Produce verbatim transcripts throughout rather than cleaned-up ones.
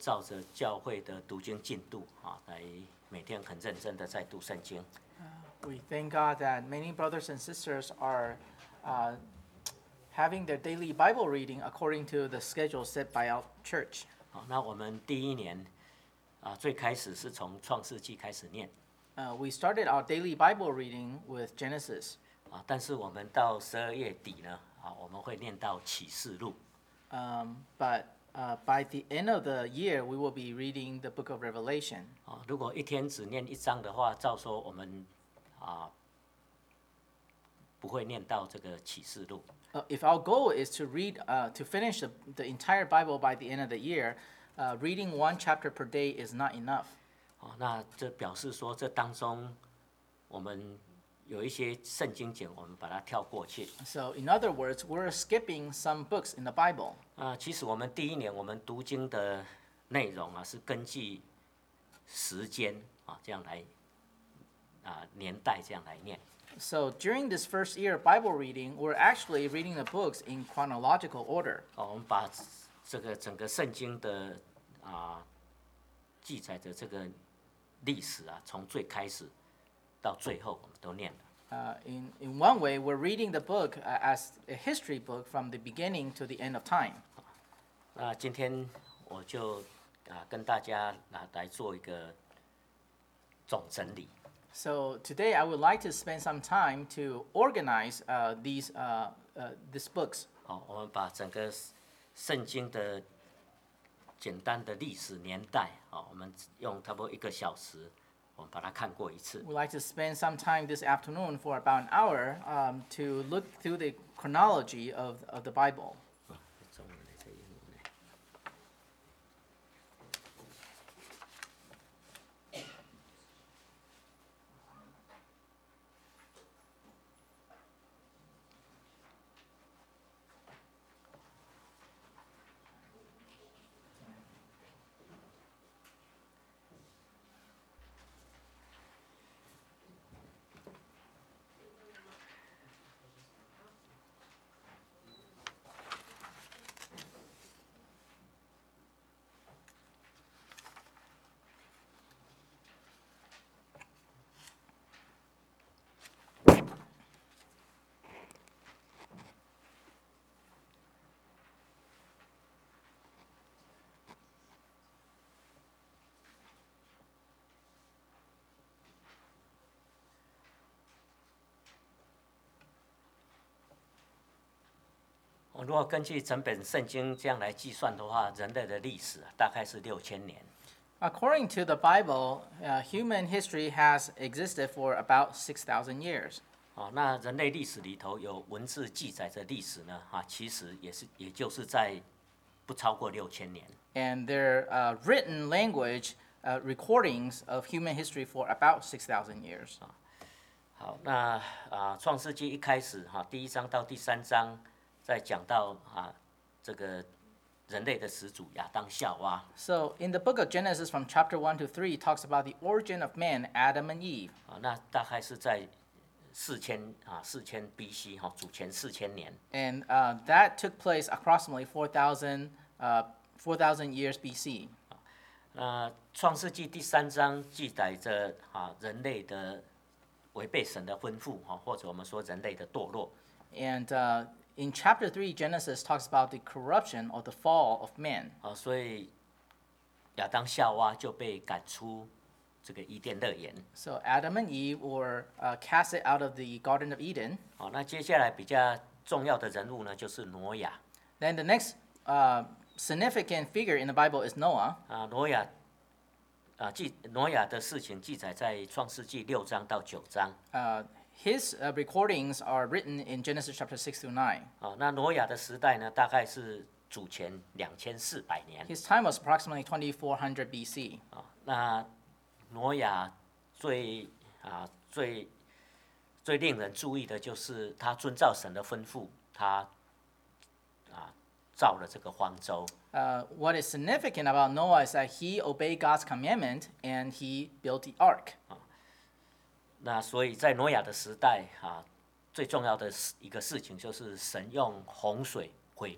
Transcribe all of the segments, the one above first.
照着教会的读经进度啊，来每天很认真的在读圣经。 We thank God that many brothers and sisters are uh, having their daily Bible reading according to the schedule set by our church. 好，那我们第一年啊，最开始是从创世纪开始念 Uh, we started our daily Bible reading with Genesis, 啊，但是我们到十二月底呢，啊，我们会念到启示录。 um, but uh, by the end of the year, we will be reading the book of Revelation. 啊，如果一天只念一章的话，照说我们啊不会念到这个启示录。 Uh, if our goal is to read, uh, to finish the, the entire Bible by the end of the year, uh, reading one chapter per day is not enough. 哦，那这表示说，这当中我们有一些圣经节，我们把它跳过去。 So, in other words, we're skipping some books in the Bible. 啊，其实我们第一年我们读经的内容啊，是根据时间啊这样来啊年代这样来念。 So, during this first year of Bible reading, we're actually reading the books in chronological order. 哦，我们把这个整个圣经的啊记载的这个历史啊，从最开始到最后，我们都念了。 Uh, in, in one way, we're reading the book uh, as a history book from the beginning to the end of time. 那今天我就啊跟大家啊来做一个总整理。 So today, I would like to spend some time to organize uh, these uh, uh, these books. 好，我们把整个圣经的简单的历史年代，好，我们用差不多一个小时，我们把它看过一次。 We'd like to spend some time this afternoon for about an hour um, to look through the chronology of, of the Bible. 中文的这一幕呢 我如果根据整本圣经这样来计算的话，人类的历史啊大概是六千年。 According to the Bible, uh, human history has existed for about six thousand years. 哦，那人类历史里头有文字记载的历史呢，啊，其实也是，也就是在不超过六千年。 And their uh, written language uh, recordings of human history for about six thousand years. 好，那啊，创世纪一开始哈、第一章到第三章，在讲到啊这个人类的始祖亚当夏娃 So, in the book of Genesis, from chapter one to three, talks about the origin of man, Adam and Eve. 啊，那大概是在四千啊四千 B C 哈、主前四千年。 And uh, that took place approximately four thousand uh, four thousand years B C. 那创世纪第三章记载着啊人类的违背神的吩咐哈、或者我们说人类的堕落。 And uh, in chapter three, Genesis talks about the corruption or the fall of man. 啊，所以亚当夏娃就被赶出这个伊甸乐园。 So, Adam and Eve were uh, casted out of the Garden of Eden. 好，那接下来比较重要的人物呢，就是挪亚。 Then the next uh, significant figure in the Bible is Noah. 啊，挪亚啊记挪亚的事情记载在创世纪六章到九章。 Uh, his uh, recordings are written in Genesis chapter six through nine. 啊，那挪亚的时代呢，大概是主前两千四百年。 His time was approximately twenty-four hundred B C. 啊，那挪亚最啊最最令人注意的就是他遵照神的吩咐，他啊造了这个方舟。 Uh, what is significant about Noah is that he obeyed God's commandment and he built the ark. 那所以在挪亚的时代啊，最重要的一个事情就是神用洪水毁灭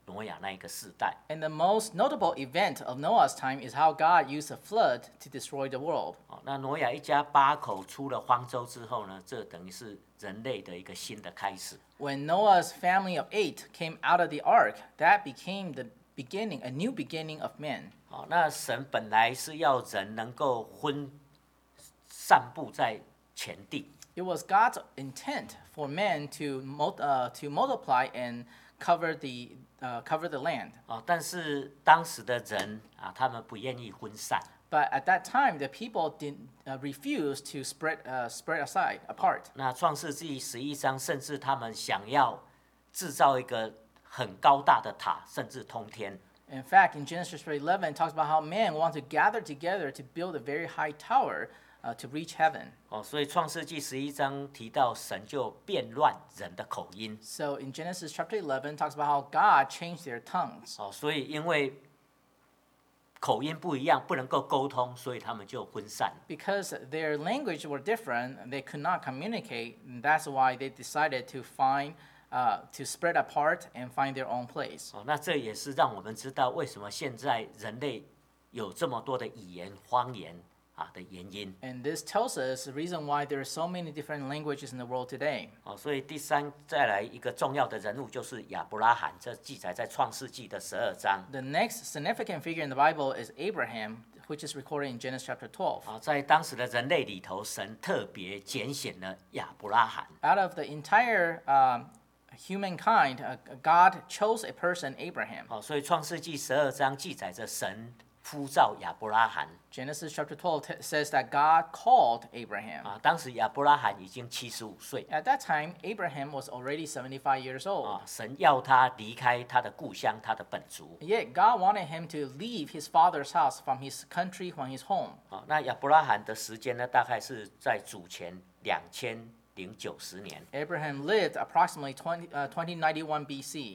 挪亚那一个世代。 And the most notable event of Noah's time is how God used a flood to destroy the world. 哦，那挪亚一家八口出了方舟之后呢，这等于是人类的一个新的开始。 When Noah's family of eight came out of the ark, that became the beginning, a new beginning of man. 哦，那神本来是要人能够分散布在全地， It was God's intent for men to mul- uh, to multiply and cover the uh, cover the land. 哦，但是当时的人啊，他们不愿意分散。 But at that time, the people did uh, refuse to spread uh, spread aside apart. 那创世纪十一章，甚至他们想要制造一个很高大的塔，甚至通天。 In fact, in Genesis eleven, it talks about how men want to gather together to build a very high tower uh, to reach heaven. 哦，所以创世纪十一章提到神就变乱人的口音。 So in Genesis chapter eleven, it talks about how God changed their tongues. 哦，所以因为口音不一样，不能够沟通，所以他们就分散。 Because their language were different, they could not communicate. And that's why they decided to find, uh, to spread apart and find their own place. 哦，那这也是让我们知道为什么现在人类有这么多的语言方言啊的原因。 And this tells us the reason why there are so many different languages in the world today. 哦，所以第三再来一个重要的人物就是亚伯拉罕，这记载在创世纪的十二章。 The next significant figure in the Bible is Abraham, which is recorded in Genesis chapter twelve. 啊，在当时的人类里头，神特别拣选了亚伯拉罕。 Out of the entire um, humankind, uh, God chose a person, Abraham. 哦，所以创世纪十二章记载着神呼召亚伯拉罕。 Genesis chapter twelve t- says that God called Abraham. 啊，当时亚伯拉罕已经七十五岁。 At that time, Abraham was already seventy-five years old. 啊，神要他离开他的故乡，他的本族。 Yet God wanted him to leave his father's house, from his country, from his home. 啊，那亚伯拉罕的时间呢，大概是在主前两千零九十年。 Abraham lived approximately twenty, uh, twenty ninety-one B C.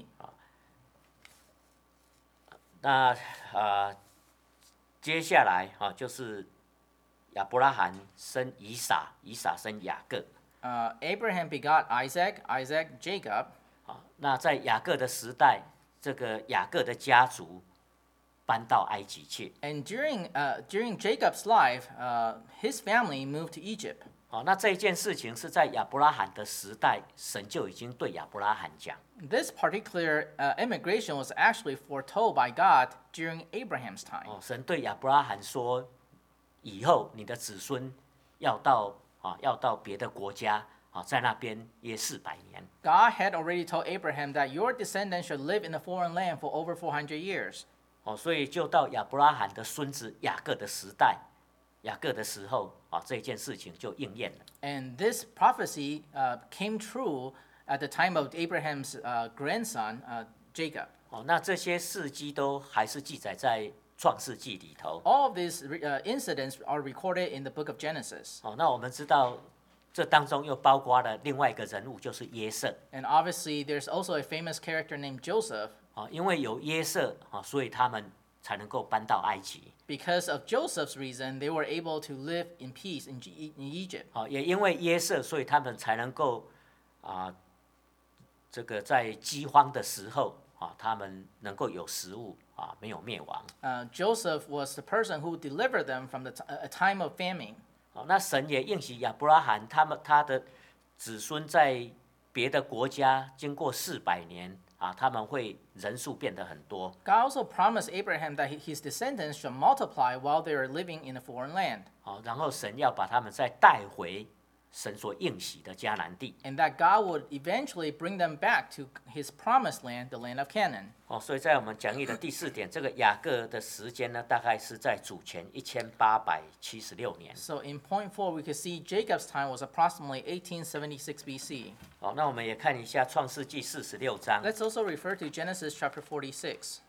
那啊，接下来啊，就是亚伯拉罕生以撒，以撒生雅各。 Uh, Abraham begot Isaac, Isaac Jacob. 啊，那在雅各的时代，这个雅各的家族搬到埃及去。 And during, uh, during Jacob's life, uh, his family moved to Egypt. 哦，那这一件事情是在亚伯拉罕的时代，神就已经对亚伯拉罕讲。 This particular uh, immigration was actually foretold by God during Abraham's time. 哦，神对亚伯拉罕说，以后你的子孙要到啊，要到别的国家啊，在那边约四百年。 God had already told Abraham that your descendants should live in a foreign land for over four hundred years. 哦，所以就到亚伯拉罕的孙子雅各的时代，雅各的时候啊，这件事情就应验了。 And this prophecy uh, came true at the time of Abraham's uh, grandson, uh, Jacob. 哦，那这些事迹都还是记载在创世纪里头。 All of these uh, incidents are recorded in the book of Genesis. 哦，那我们知道，这当中又包括了另外一个人物，就是约瑟。 And obviously, there's also a famous character named Joseph. 哦，因为有约瑟啊，所以他们才能够搬到埃及。 Because of Joseph's reason, they were able to live in peace in, G- in Egypt. 哦，也因为约瑟，所以他们才能够啊，这个在饥荒的时候啊，他们能够有食物啊，没有灭亡。 Uh, Joseph was the person who delivered them from the t- a time of famine. 哦，那神也应许亚伯拉罕，他们他的子孙在别的国家经过四百年啊，他们会人数变得很多。 God also promised Abraham that he- his descendants should multiply while they are living in a foreign land, 哦，然后神要把他们再带回神所应许的迦南地。 and that God would eventually bring them back to his promised land, the land of Canaan. 哦，所以在我们讲义的第四点，这个雅各的时间呢，大概是在主前一千八百七十六年。 So in point four, we could see Jacob's time was approximately eighteen seventy-six B C. 好，那我们也看一下创世纪四十六章。 Let's also refer to Genesis chapter forty-six.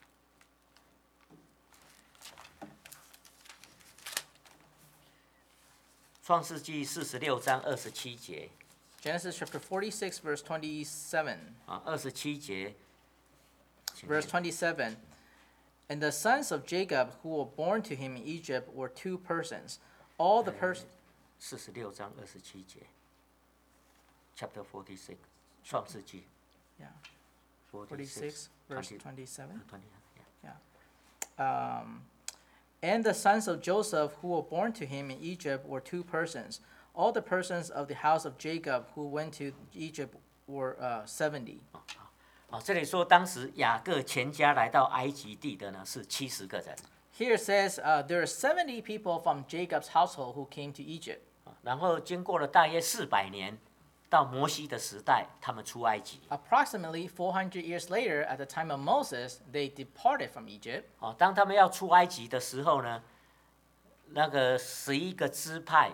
创世纪四十六章二十七节 Genesis chapter forty-six, verse twenty-seven. 啊，二十七节，请 Verse 念 twenty-seven. And the sons of Jacob who were born to him in Egypt were two persons. All the pers- 四十六章二十七节，Chapter forty six，创世纪。 yeah. forty-six, verse twenty, twenty-seven. twenty, yeah. Um, and the sons of Joseph who were born to him in Egypt were two persons. All the persons of the house of Jacob who went to Egypt were uh, seventy. 哦，这里说当时雅各全家来到埃及地的呢是七十个人。 Here it says uh, there are seventy people from Jacob's household who came to Egypt. 然后经过了大约四百年，到摩西的时代，他们出埃及。 Approximately four hundred years later, at the time of Moses, they departed from Egypt. 哦，当他们要出埃及的时候呢，那个十一个支派，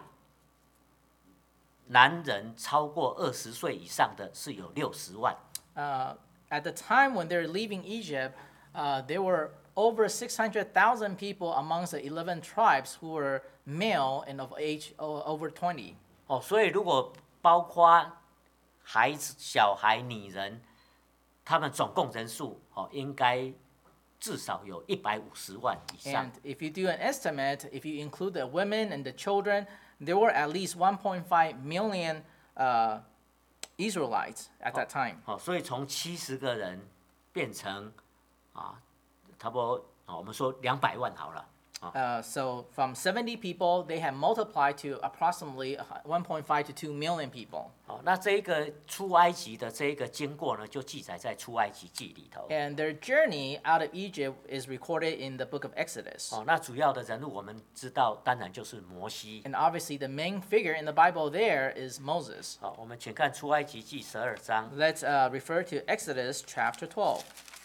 男人超过二十岁以上的是有六十万。 Uh, at the time when they're leaving Egypt, uh, there were over six hundred thousand people amongst the eleven tribes who were male and of age o- over twenty. 哦，所以如果包括孩子、小孩、女人，他们总共人数哦，应该至少有一百五十万以上 And。if you do an estimate, if you include the women and the children, there were at least one point five million uh, Israelites at that time. 哦，所以从七十个人变成啊，差不多啊，我们说两百万好了。 Uh, so from seventy people, they have multiplied to approximately one point five to two million people. 哦，那这一个出埃及的这一个经过呢，就记载在出埃及记里头。 And their journey out of Egypt is recorded in the book of Exodus. 哦，那主要的人物我们知道，当然就是摩西。 And obviously, the main figure in the Bible there is Moses. 好，我们请看出埃及记十二章。 Let's uh, refer to Exodus chapter twelve.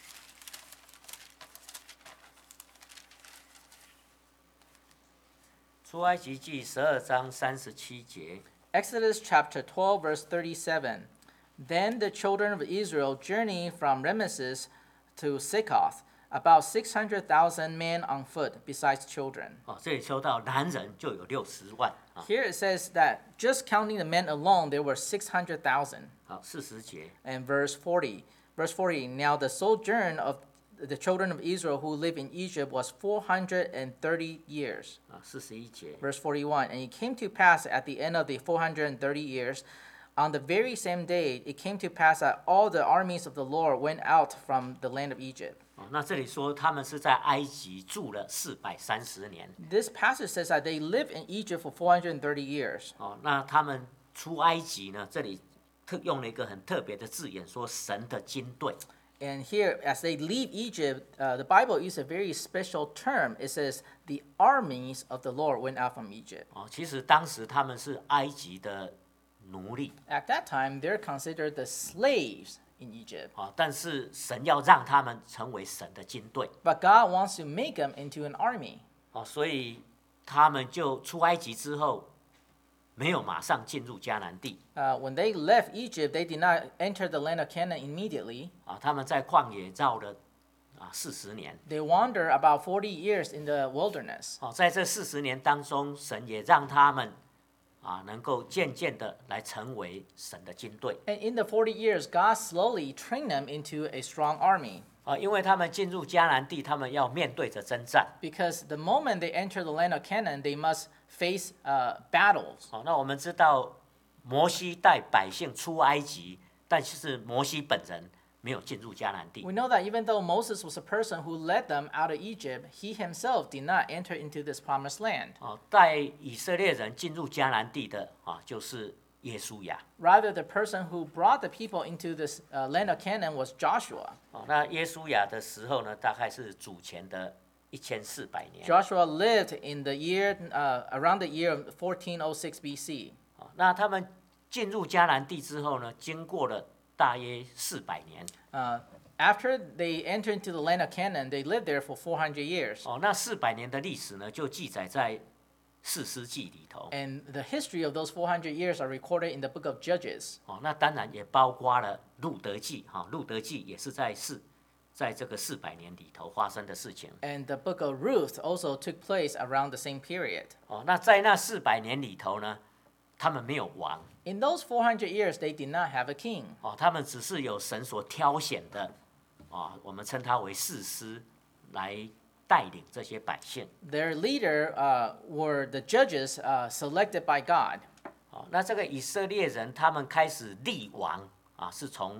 出埃及记十二章三十七节。 Exodus chapter twelve, verse thirty-seven. Then the children of Israel journeyed from Ramesses to Succoth, about six hundred thousand men on foot, besides children. 哦，这里说到男人就有六十万啊。 Here it says that just counting the men alone, there were six hundred thousand. 好，四十节。 And verse forty. Verse forty. Now the sojourn of the children of Israel who lived in Egypt was four hundred thirty years. 啊，四十一节。 Verse forty-one. And it came to pass at the end of the four hundred thirty years, on the very same day, it came to pass that all the armies of the Lord went out from the land of Egypt. 哦，那这里说他们是在埃及住了四百三十年。 This passage says that they lived in Egypt for four hundred thirty years. 哦，那他们出埃及呢，这里特用了一个很特别的字眼，说神的军队。 And here, as they leave Egypt, uh, the Bible uses a very special term. It says, the armies of the Lord went out from Egypt. 哦，其实当时他们是埃及的奴隶 At that time, they're considered the slaves in Egypt. 啊，但是神要让他们成为神的军队 But God wants to make them into an army. 哦，所以他们就出埃及之后，没有马上进入迦南地 Uh, when they left Egypt, they did not enter the land of Canaan immediately. 啊，他们在旷野绕了啊四十年 They wander about forty years in the wilderness. 哦，在这四十年当中，神也让他们啊能够渐渐的来成为神的军队 And in the forty years, God slowly trained them into a strong army. 啊，因为他们进入迦南地，他们要面对着征战 Because the moment they enter the land of Canaan, they must face uh, battles. 哦。那我们知道摩西带百姓出埃及，但是摩西本人没有进入迦南地 We know that even though Moses was a person who led them out of Egypt, he himself did not enter into this promised land. 哦，带以色列人进入迦南地的啊，就是耶稣亚 Rather, the person who brought the people into this uh, land of Canaan was Joshua. 哦。那耶稣亚的时候呢，大概是主前的一千四百年 Joshua lived in the year uh, around the year of fourteen oh six B C. 哦。那他们进入迦南地之后呢，经过了大约四百年 Uh, after they entered into the land of Canaan, they lived there for four hundred years. 哦。那四百年的历史呢，就记载在士师记里头 And the history of those four hundred years are recorded in the book of Judges. 哦。那当然也包括了路德记哈，路德记也是在四在这个四百年里头发生的事情 And the book of Ruth also took place around the same period. 哦。那在那四百年里头呢，他们没有王 In those four hundred years, they did not have a king. 哦，他们只是有神所挑选的啊，我们称他为士师来带领这些百姓 Their leader uh, were the judges uh, selected by God. 哦。那这个以色列人他们开始立王啊，是从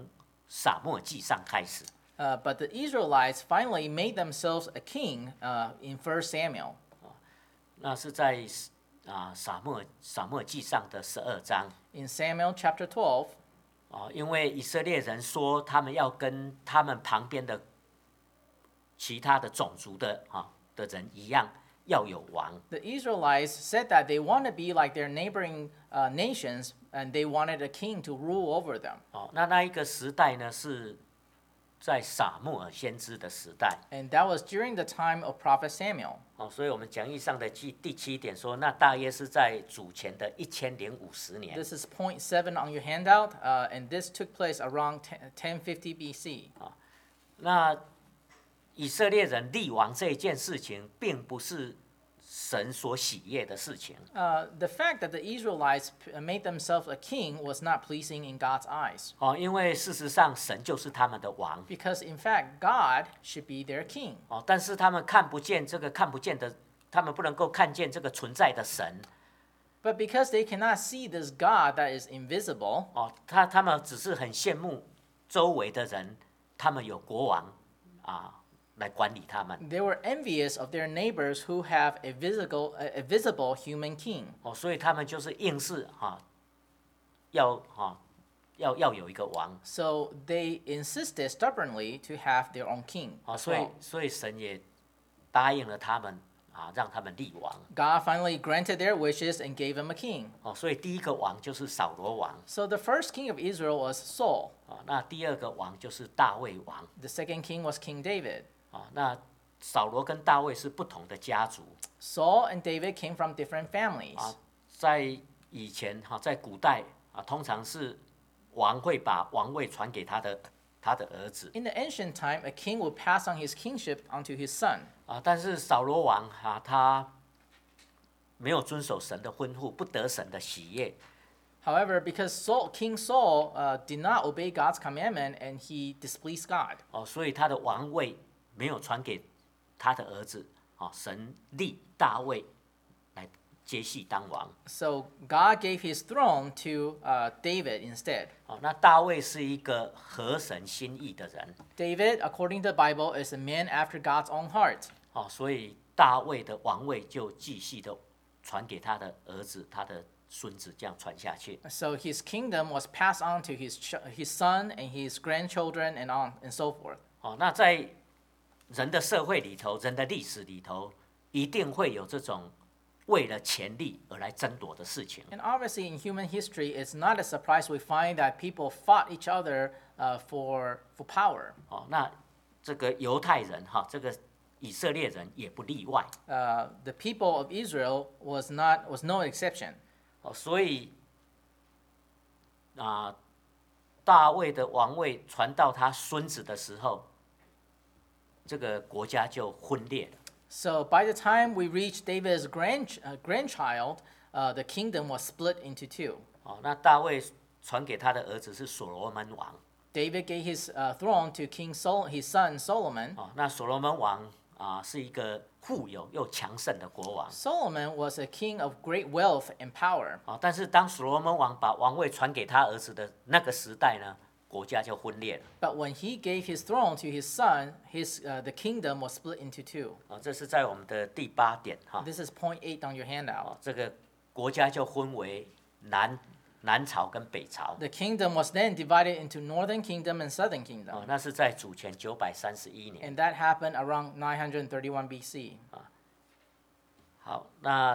撒母耳记上开始。 Uh, but the Israelites finally made themselves a king uh, in First Samuel. 那是在啊撒母耳撒母耳记上的十二章。 In Samuel chapter twelve, 哦，因为以色列人说他们要跟他们旁边的其他的种族的啊的人一样，要有王。 the Israelites said that they want to be like their neighboring uh, nations, and they wanted a king to rule over them. 哦，那那一个时代呢，是在撒母耳先知的时代。 And that was during the time of Prophet Samuel. 哦，所以我们讲义上的第第七点说，那大约是在主前的一千零五十年。 This is point seven on your handout, uh, and this took place around ten fifty B C. 那以色列人立王这一件事情，并不是神所喜悦的事情。 Uh, the fact that the Israelites p- made themselves a king was not pleasing in God's eyes, 哦，因为事实上神就是他们的王。 because in fact, God should be their king. 哦，但是他们看不见这个看不见的，他们不能够看见这个存在的神。 But because they cannot see this God that is invisible, 哦，他他们只是很羡慕周围的人，他们有国王啊来管理他们。 they were envious of their neighbors who have a visible, a, a visible human king. 哦，所以他们就是硬是哈、要哈、要要有一个王。 So they insisted stubbornly to have their own king. 哦， as 所以 well. 所以神也答应了他们啊，让他们立王。 God finally granted their wishes and gave them a king. 哦，所以第一个王就是扫罗王。 So the first king of Israel was Saul. 啊，那第二个王就是大卫王。 The second king was King David. 啊，那扫罗跟大卫是不同的家族。 Saul and David came from different families. 啊，在以前哈、在古代啊，通常是王会把王位传给他的他的儿子 In the ancient time, a king would pass on his kingship onto his son. 啊，但是扫罗王哈、他没有遵守神的吩咐，不得神的喜悦。 However, because Saul, King Saul uh, did not obey God's commandment and he displeased God, 哦，所以他的王位没有传给他的儿子。哦，神立大卫来接续当王。 so God gave his throne to uh, David instead. 哦，那大卫是一个合神心意的人。 David, according to the Bible, is a man after God's own heart. 哦，所以大卫的王位就继续的传给他的儿子、他的孙子，这样传下去。 So his kingdom was passed on to his ch- his son and his grandchildren and on and so forth. 哦，那在人的社会里头，人的历史里头，一定会有这种为了权力而来争夺的事情。 And obviously, in human history, it's not a surprise we find that people fought each other uh, for for power. 哦，那这个犹太人哈，这个以色列人也不例外。 Uh, the people of Israel was not was no exception. 哦，所以啊，大卫的王位传到他孙子的时候，这个国家就分裂了。 So by the time we reached David's grand uh, grandchild, uh, the kingdom was split into two. 哦，那大卫传给他的儿子是所罗门王。 David gave his uh, throne to King Sol- his son Solomon. 哦，那所罗门王啊是一个富有又强盛的国王。 Solomon was a king of great wealth and power. 哦，但是当所罗门王把王位传给他儿子的那个时代呢，国家就分裂了。 But when he gave his throne to his son, his uh, the kingdom was split into two. 啊，这是在我们的第八点哈。 This is point eight on your handout. 哦，这个国家就分为南南朝跟北朝。 The kingdom was then divided into northern kingdom and southern 哦 kingdom. ， 那是在主前九百三十一年。 And that happened around nine thirty-one B C. 好，那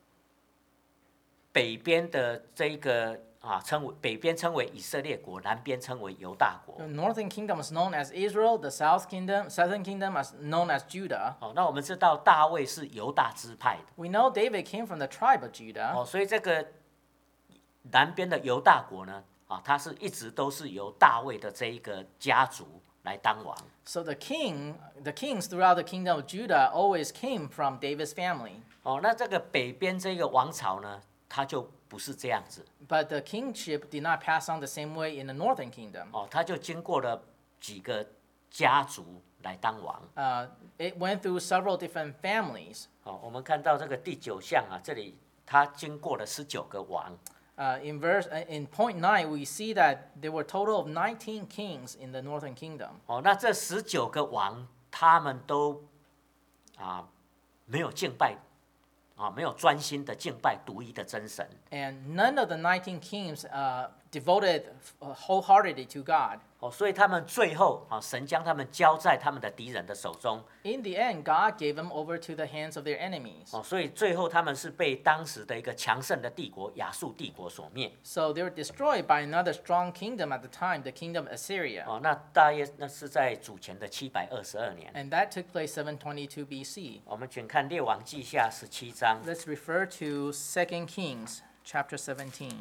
北边的这一个啊，称为北边称为以色列国，南边称为犹大国 The。northern kingdom is known as Israel, the south kingdom, southern kingdom is known as Judah. 哦，那我们知道大卫是犹大支派的。 We know David came from the tribe of Judah. 哦，所以这个南边的犹大国呢，啊，它是一直都是由大卫的这一个家族来当王。 So the king, the kings throughout the kingdom of Judah always came from David's family. 哦，那这个北边这个王朝呢，它就不是这样子。 But the kingship did not pass on the same way in the northern kingdom. 哦，它就经过了几个家族来当王。 Uh, it went through several different families. 哦，我们看到这个第九项啊，这里它经过了十九个王。 Uh, in verse uh, in point nine, we see that there were a total of nineteen kings in the northern kingdom. 哦，那这十九个王，他们都啊没有敬拜啊，没有专心的敬拜独一的真神。 And none of the nineteen kings uh, devoted uh, wholeheartedly to God. 哦，所以他们最后啊，神将他们交在他们的敌人的手中。 In the end, God gave them over to the hands of their enemies. 哦，所以最后他们是被当时的一个强盛的帝国亚述帝国所灭。 So they were destroyed by another strong kingdom at the time, the kingdom of Assyria. 哦，那大约那是在主前的七百二十二年。 And that took place seven twenty-two B C. 我们请看列王记下十七章。 Let's refer to Second Kings chapter seventeen.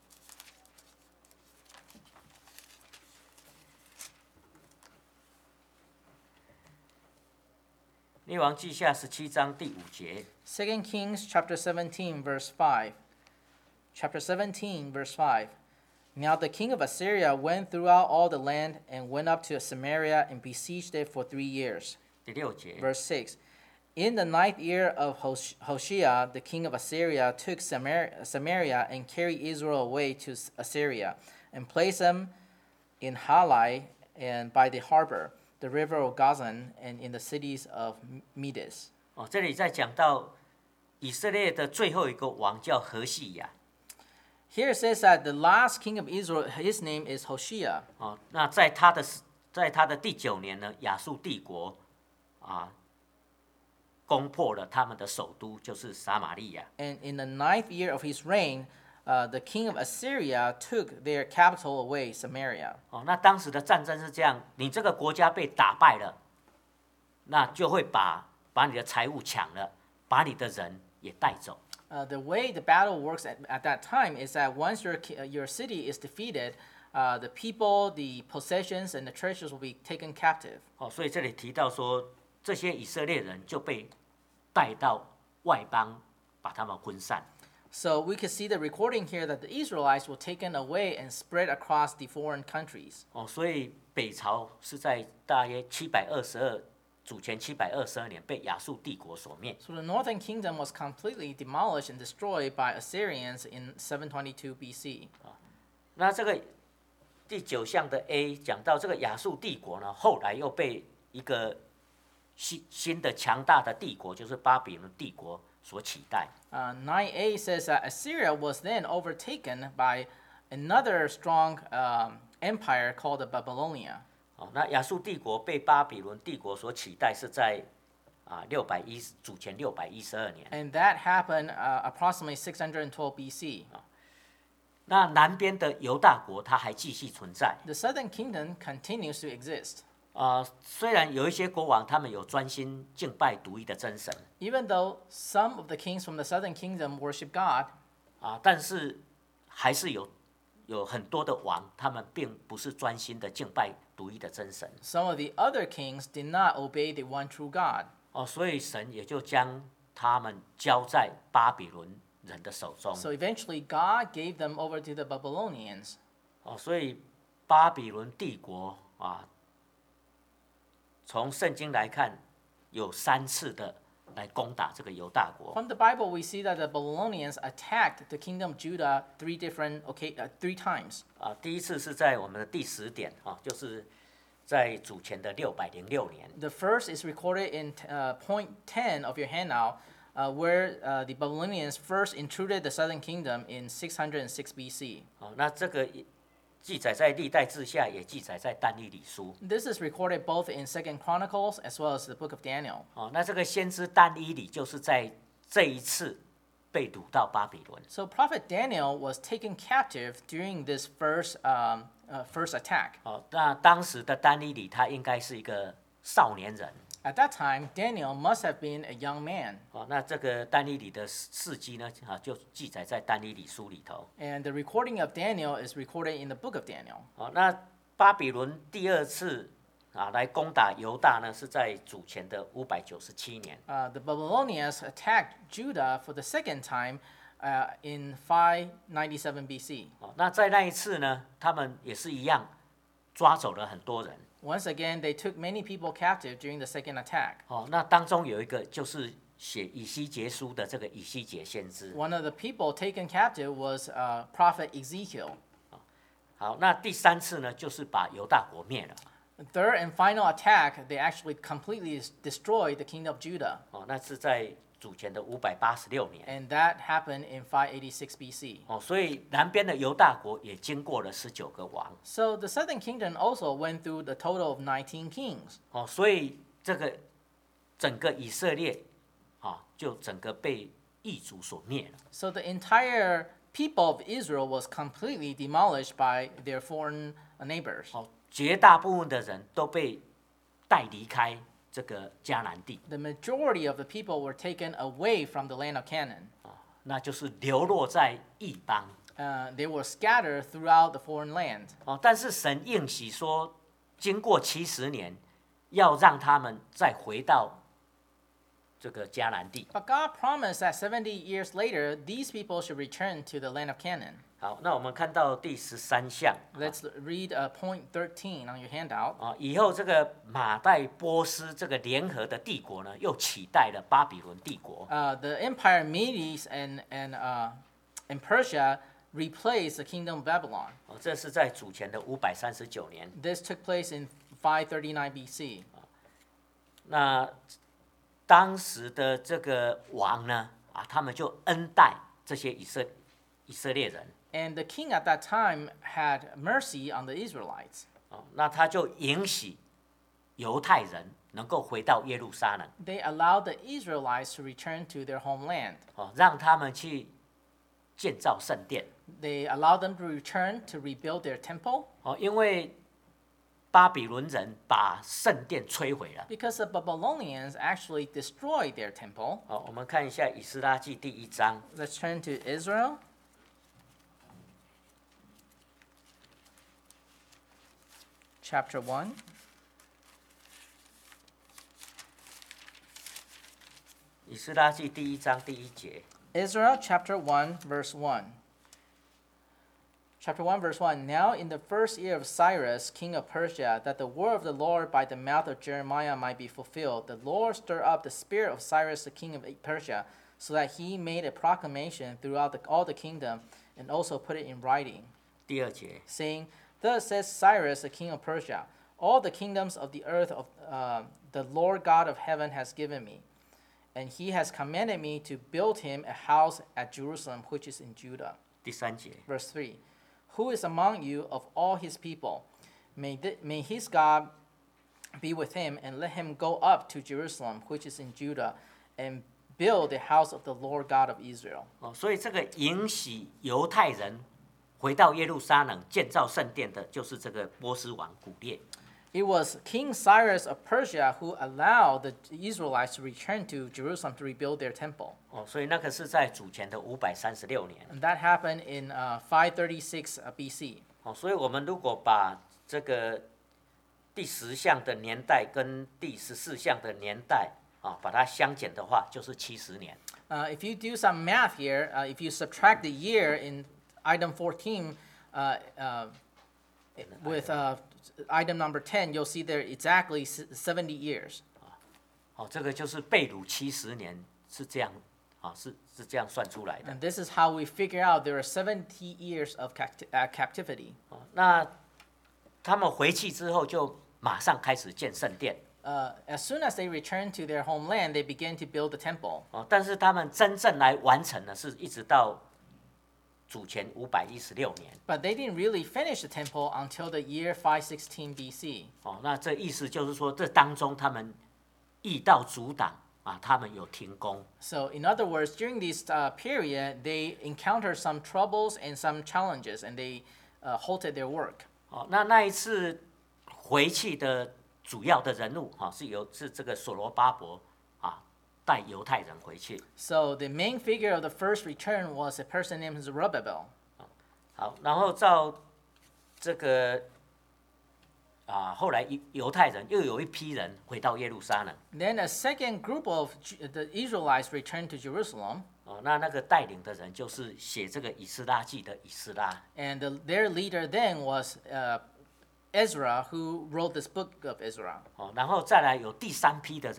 列王记下十七章第五节。 Second Kings chapter seventeen verse five. Chapter seventeen verse five. Now the king of Assyria went throughout all the land and went up to Samaria and besieged it for three years. 第六节。 Verse six. In the ninth year of Hosh- Hoshea, the king of Assyria took Samar- Samaria and carried Israel away to S- Assyria and placed them in Halai and by the harbor, the river of Gazan, and in the cities of M- Medes. 哦，这里在讲到以色列的最后一个王叫何西亚。 Here it says that the last king of Israel, his name is Hoshea. 哦，那在他的在他的第九年呢，亚述帝国啊攻破了他们的首都，就是撒玛利亚。 And in the ninth year of his reign, uh, the king of Assyria took their capital away, Samaria. 哦，那当时的战争是这样：你这个国家被打败了，那就会把把你的财物抢了，把你的人也带走。 Uh, the way the battle works at, at that time is that once your, ki- uh, your city is defeated, uh, the people, the possessions, and the treasures will be taken captive. 哦，所以这里提到说，这些以色列人就被带到外邦，把他们分散。 So we can see the recording here that the Israelites were taken away and spread across the foreign countries. 哦，所以北朝是在大约七百二十二，主前七百二十二年被亚述帝国所灭。 So the northern kingdom was completely demolished and destroyed by Assyrians in seven twenty-two B C. 那这个第九项的 A 讲到这个亚述帝国呢，后来又被一个新新的强大的帝国，就是巴比伦帝国所取代。 Uh, nine A says that Assyria was then overtaken by another strong um, empire called the Babylonia. 哦，那亚述帝国被巴比伦帝国所取代是在啊六百一主前六百一十二年。 And that happened uh, approximately six hundred twelve B C. 那南边的犹大国它还继续存在。 The southern kingdom continues to exist. 啊、虽然有一些国王他们有专心敬拜独一的真神 Even though some of the kings from the southern kingdom worship God, 啊、但是还是有有很多的王，他们并不是专心的敬拜独一的真神。 some of the other kings did not obey the one true God. 哦，所以神也就将他们交在巴比伦人的手中。 So eventually, God gave them over to the Babylonians. 哦，所以巴比伦帝国啊，从圣经来看，有三次的来攻打这个犹大国。 From the Bible, we see that the Babylonians attacked the kingdom of Judah three different okay, uh, three times. 啊，第一次是在我们的第十点啊，就是在主前的六百零六年。 The first is recorded in uh, point ten of your handout, uh, where uh, the Babylonians first intruded the southern kingdom in six hundred six B C. 哦，那这个记载在历代志下，也记载在但以理书。 This is recorded both in Second Chronicles as well as the book of Daniel. 哦，那这个先知但以理就是在这一次被掳到巴比伦。 So Prophet Daniel was taken captive during this first um, uh, first attack. 哦，那当时的但以理他应该是一个少年人。 At that time, Daniel must have been a young man. 哦，那这个但以理的事迹呢，啊，就记载在但以理书里头。 And the recording of Daniel is recorded in the book of Daniel. 哦，那巴比伦第二次啊来攻打犹大呢，是在主前的五百九十七年。 Uh, the Babylonians attacked Judah for the second time uh, in five ninety-seven B C. 哦，那在那一次呢，他们也是一样，抓走了很多人。 Once again, they took many people captive during the second attack. 哦，那当中有一个就是写以西结书的这个以西结先知。 One of the people taken captive was uh, prophet Ezekiel. 好，那第三次呢，就是把犹大国灭了。 The third and final attack, they actually completely s- destroyed the kingdom of Judah, 哦，那是在主前的五百八十六年。 and that happened in five eighty-six B C. 哦，所以南边的犹大国也经过了十九个王。 So the southern kingdom also went through the total of nineteen kings. 哦，所以这个整个以色列，啊，就整个被异族所灭了。 So the entire people of Israel was completely demolished by their foreign uh, neighbors. 哦，绝大部分的人都被带离开这个迦南地， The majority of the people were taken away from the land of Canaan. 那就是流落在异邦。 Uh, they were scattered throughout the foreign land. 哦，但是神应许说，经过七十年，要让他们再回到这个迦南地。 But God promised that seventy years later, these people should return to the land of Canaan. 好，那我们看到第十三项 Let's read uh, point thirteen on your handout. 啊，以后这个马代波斯这个联合的帝国呢，又取代了巴比伦帝国。 Uh, the empire Medes and, and, uh, and Persia replaced the kingdom of Babylon. 哦，这是在主前的五百三十九年。 This took place in five thirty-nine B C. 那当时的这个王呢，啊，他们就恩待这些以色以色列人。 And the king at that time had mercy on the Israelites. 哦，那他就允许犹太人能够回到耶路撒冷， They allowed the Israelites to return to their homeland. 哦，让他们去建造圣殿。 They allowed them to return to rebuild their temple 哦，因为巴比伦人把圣殿摧毁了。 because the Babylonians actually destroyed their temple. 好，我们看一下以斯拉记第一章。 Let's turn to Israel. Chapter one. 以斯拉记第一章第一节。 Israel chapter one, verse one. Chapter one, verse one. Now in the first year of Cyrus, king of Persia, that the word of the Lord by the mouth of Jeremiah might be fulfilled, the Lord stirred up the spirit of Cyrus, the king of Persia, so that he made a proclamation throughout the, all the kingdom, and also put it in writing, 第二节， saying, Thus says Cyrus, the king of Persia, all the kingdoms of the earth of uh, the Lord God of heaven has given me, and he has commanded me to build him a house at Jerusalem, which is in Judah. 第三节， Verse three. Who is among you of all his people? May, th- may his God be with him, and let him go up to Jerusalem, which is in Judah, and build the house of the Lord God of Israel. 哦，所以这个允许犹太人回到耶路撒冷建造圣殿的，就是这个波斯王古列。 It was King Cyrus of Persia who allowed the Israelites to return to Jerusalem to rebuild their temple. 哦，所以那个是在主前的五百三十六年。 And that happened in uh, five thirty-six B C. 哦，所以我们如果把这个第十项的年代跟第十四项的年代啊，把它相减的话，就是七十年。 Uh, if you do some math here, uh, if you subtract the year in item fourteen uh, uh, with uh, item number ten, you'll see there exactly seventy years. 哦，这个就是被掳七十年是这样啊，是是这样算出来的。 And this is how we figure out there are seventy years of capti- uh, captivity. 哦，那他们回去之后就马上开始建圣殿。 Uh, as soon as they return to their homeland, they begin to build the temple. 哦，但是他们真正来完成呢，是一直到主前五百一十六年。 But they didn't really finish the temple until the year five sixteen B C. 哦，那这意思就是说，这当中他们遇到阻挡啊，他们有停工。 So, in other words, during this uh, period, they encountered some troubles and some challenges, and they uh, halted their work. 哦，那那一次回去的主要的人物哈、啊，是由是这个所罗巴伯啊带犹太人回去。 So, the main figure of the first return was a person named Zerubbabel. 好，然后照这个啊，后来犹犹太人又有一批人回到耶路撒冷。 Then a second group of Ju- the Israelites returned to Jerusalem, 哦，那那个带领的人就是写这个以斯拉记的以斯拉。 and the, their leader then was uh, Ezra, who wrote this book of Ezra. 哦，然后再来有第三批的人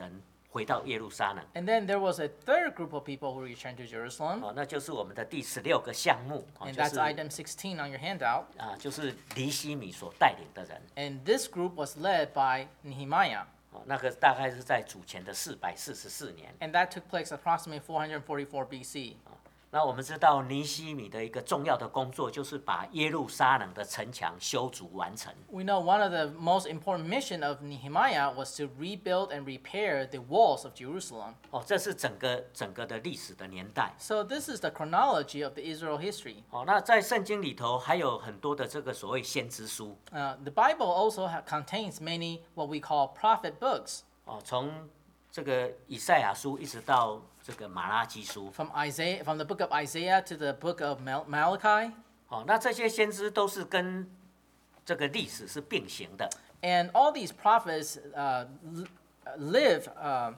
回到耶路撒冷。 And then there was a third group of people who returned to Jerusalem, 哦，那就是我们的第十六个项目，哦， and 就 that's 是 item sixteen on your handout. 啊，就是尼希米所带领的人。 And this group was led by Nehemiah, 哦，那个大概是在主前的四百四十四年。 and that took place approximately four hundred forty-four B C. 那我们知道尼希米的一个重要的工作，就是把耶路撒冷的城墙修筑完成。 We know one of the most important mission of Nehemiah was to rebuild and repair the walls of Jerusalem. 哦，这是整个整个的历史的年代。 So this is the chronology of the Israel history. 哦，那在圣经里头还有很多的这个所谓先知书。 Uh, the Bible also ha- contains many what we call prophet books, 哦，从这个以赛亚书一直到这个马拉基书。 from Isaiah, from the book of Isaiah to the book of Mal- Malachi. 哦，那这些先知都是跟这个历史是并行的。 And all these prophets uh, l- live uh,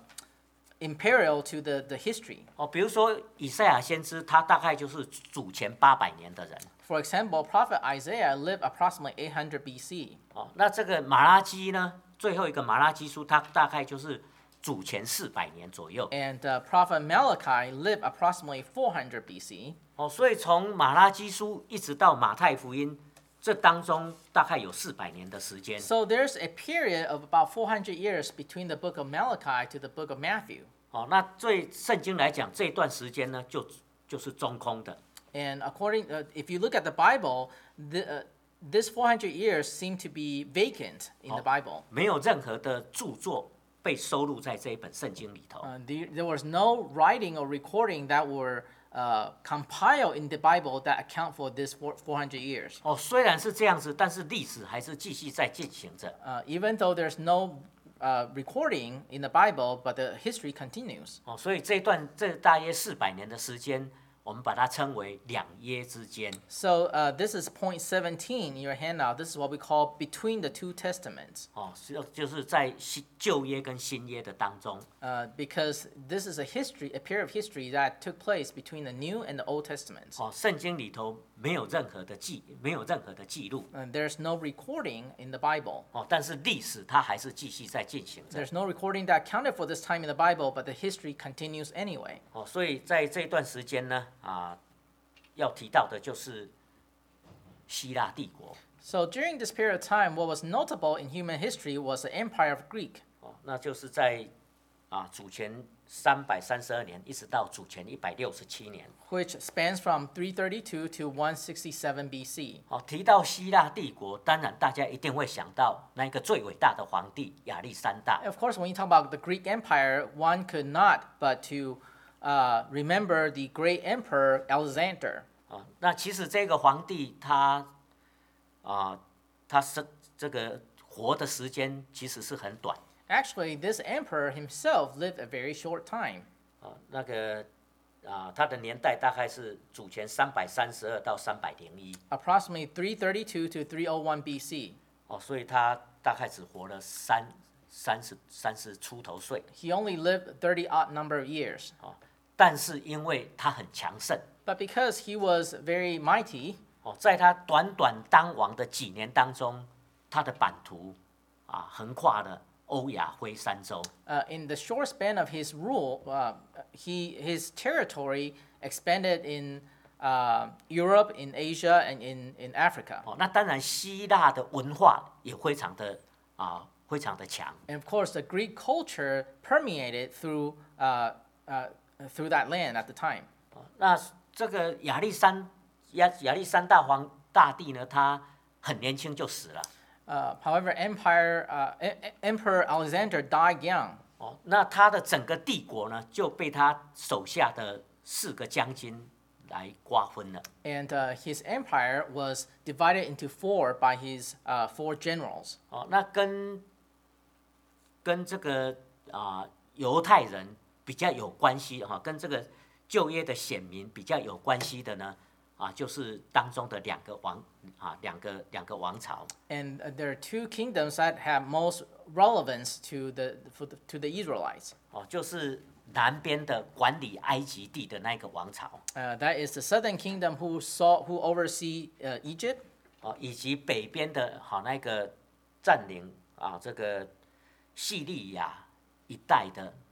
in parallel to the, the history. 哦，比如说以赛亚先知，他大概就是主前八百年的人。 For example, prophet Isaiah lived approximately eight hundred B C. 哦，那这个马拉基呢，最后一个马拉基书，它大概就是主前四百年左右。 And uh, prophet Malachi lived approximately four hundred B C. 哦，所以从马拉基书一直到马太福音，这当中大概有四百年的时间。 So there's a period of about four hundred years between the book of Malachi to the book of Matthew. 哦，那对圣经来讲，这段时间呢，就就是中空的。 And according, uh, if you look at the Bible, the, uh, this four hundred years seem to be vacant in the Bible. 没有任何的著作被收录在这一本圣经里头。 Uh, the, there was no writing or recording that were uh, compiled in the Bible that account for this four, 400 years. 哦，虽然是这样子，但是历史还是继续在进行着。 Uh, even though there's no uh, recording in the Bible, but the history continues. 哦，所以这段这大约四百年的时间，我们把它称为两耶之间。 So uh, this is point seventeen in your handout. This is what we call between the two testaments. 哦，就就是在新旧约跟新约的当中。 Uh, because this is a history, a period of history that took place between the New and the Old Testaments. 哦，圣经里头没有任何的记，没有任何的记录。 And there's no recording in the Bible. 哦，但是历史它还是继续在进行着。 There's no recording that accounted for this time in the Bible, but the history continues anyway. 哦，所以在这段时间呢，啊，要提到的就是希腊帝国。 So during this period of time, what was notable in human history was the Empire of Greek. 哦，那就是在啊主前三百三十二年一直到主前一百六十七年。 which spans from three thirty-two to one sixty-seven B C. 哦，提到希腊帝国，当然大家一定会想到那一个最伟大的皇帝亚历山大。 Of course, when you talk about the Greek Empire, one could not but to uh, remember the great emperor Alexander. 啊，那其实这个皇帝他啊，他是这个活的时间其实是很短。 Actually, this emperor himself lived a very short time. 啊，那个啊，他的年代大概是主前三百三十二到三百零一。 Approximately three thirty-two to three oh one B C. 哦，所以他大概只活了三三十三十出头岁。 He only lived thirty odd number of years. 哦，但是因为他很强盛。 But because he was very mighty, 哦，在他短短当王的几年当中，他的版图啊横跨了欧亚非三洲。 uh, in the short span of his rule, uh, he his territory expanded in uh, Europe, in Asia, and in, in Africa. 哦，那当然希腊的文化也非常的啊非常的强。 And of course, the Greek culture permeated through uh, uh, through that land at the time. 哦，那这个亚历山亚亚历山大皇大帝呢，他很年轻就死了。 Uh, however, Empire uh, e- e- Emperor Alexander died young. 哦，那他的整个帝国呢，就被他手下的四个将军来瓜分了。 And uh, his empire was divided into four by his uh, four generals. 哦，那跟跟这个啊、犹太人比较有关系哈、跟这个旧约的选民比较有关系的呢，啊，就是当中的两个王啊，两个两个王朝。 And uh, there are two kingdoms that have most relevance to the, for the to the Israelites. 哦，就是南边的管理埃及地的那个王朝， Uh, that is the southern kingdom who saw who oversee uh, Egypt, 哦，以及北边的好、那个占领啊这个叙利亚一带的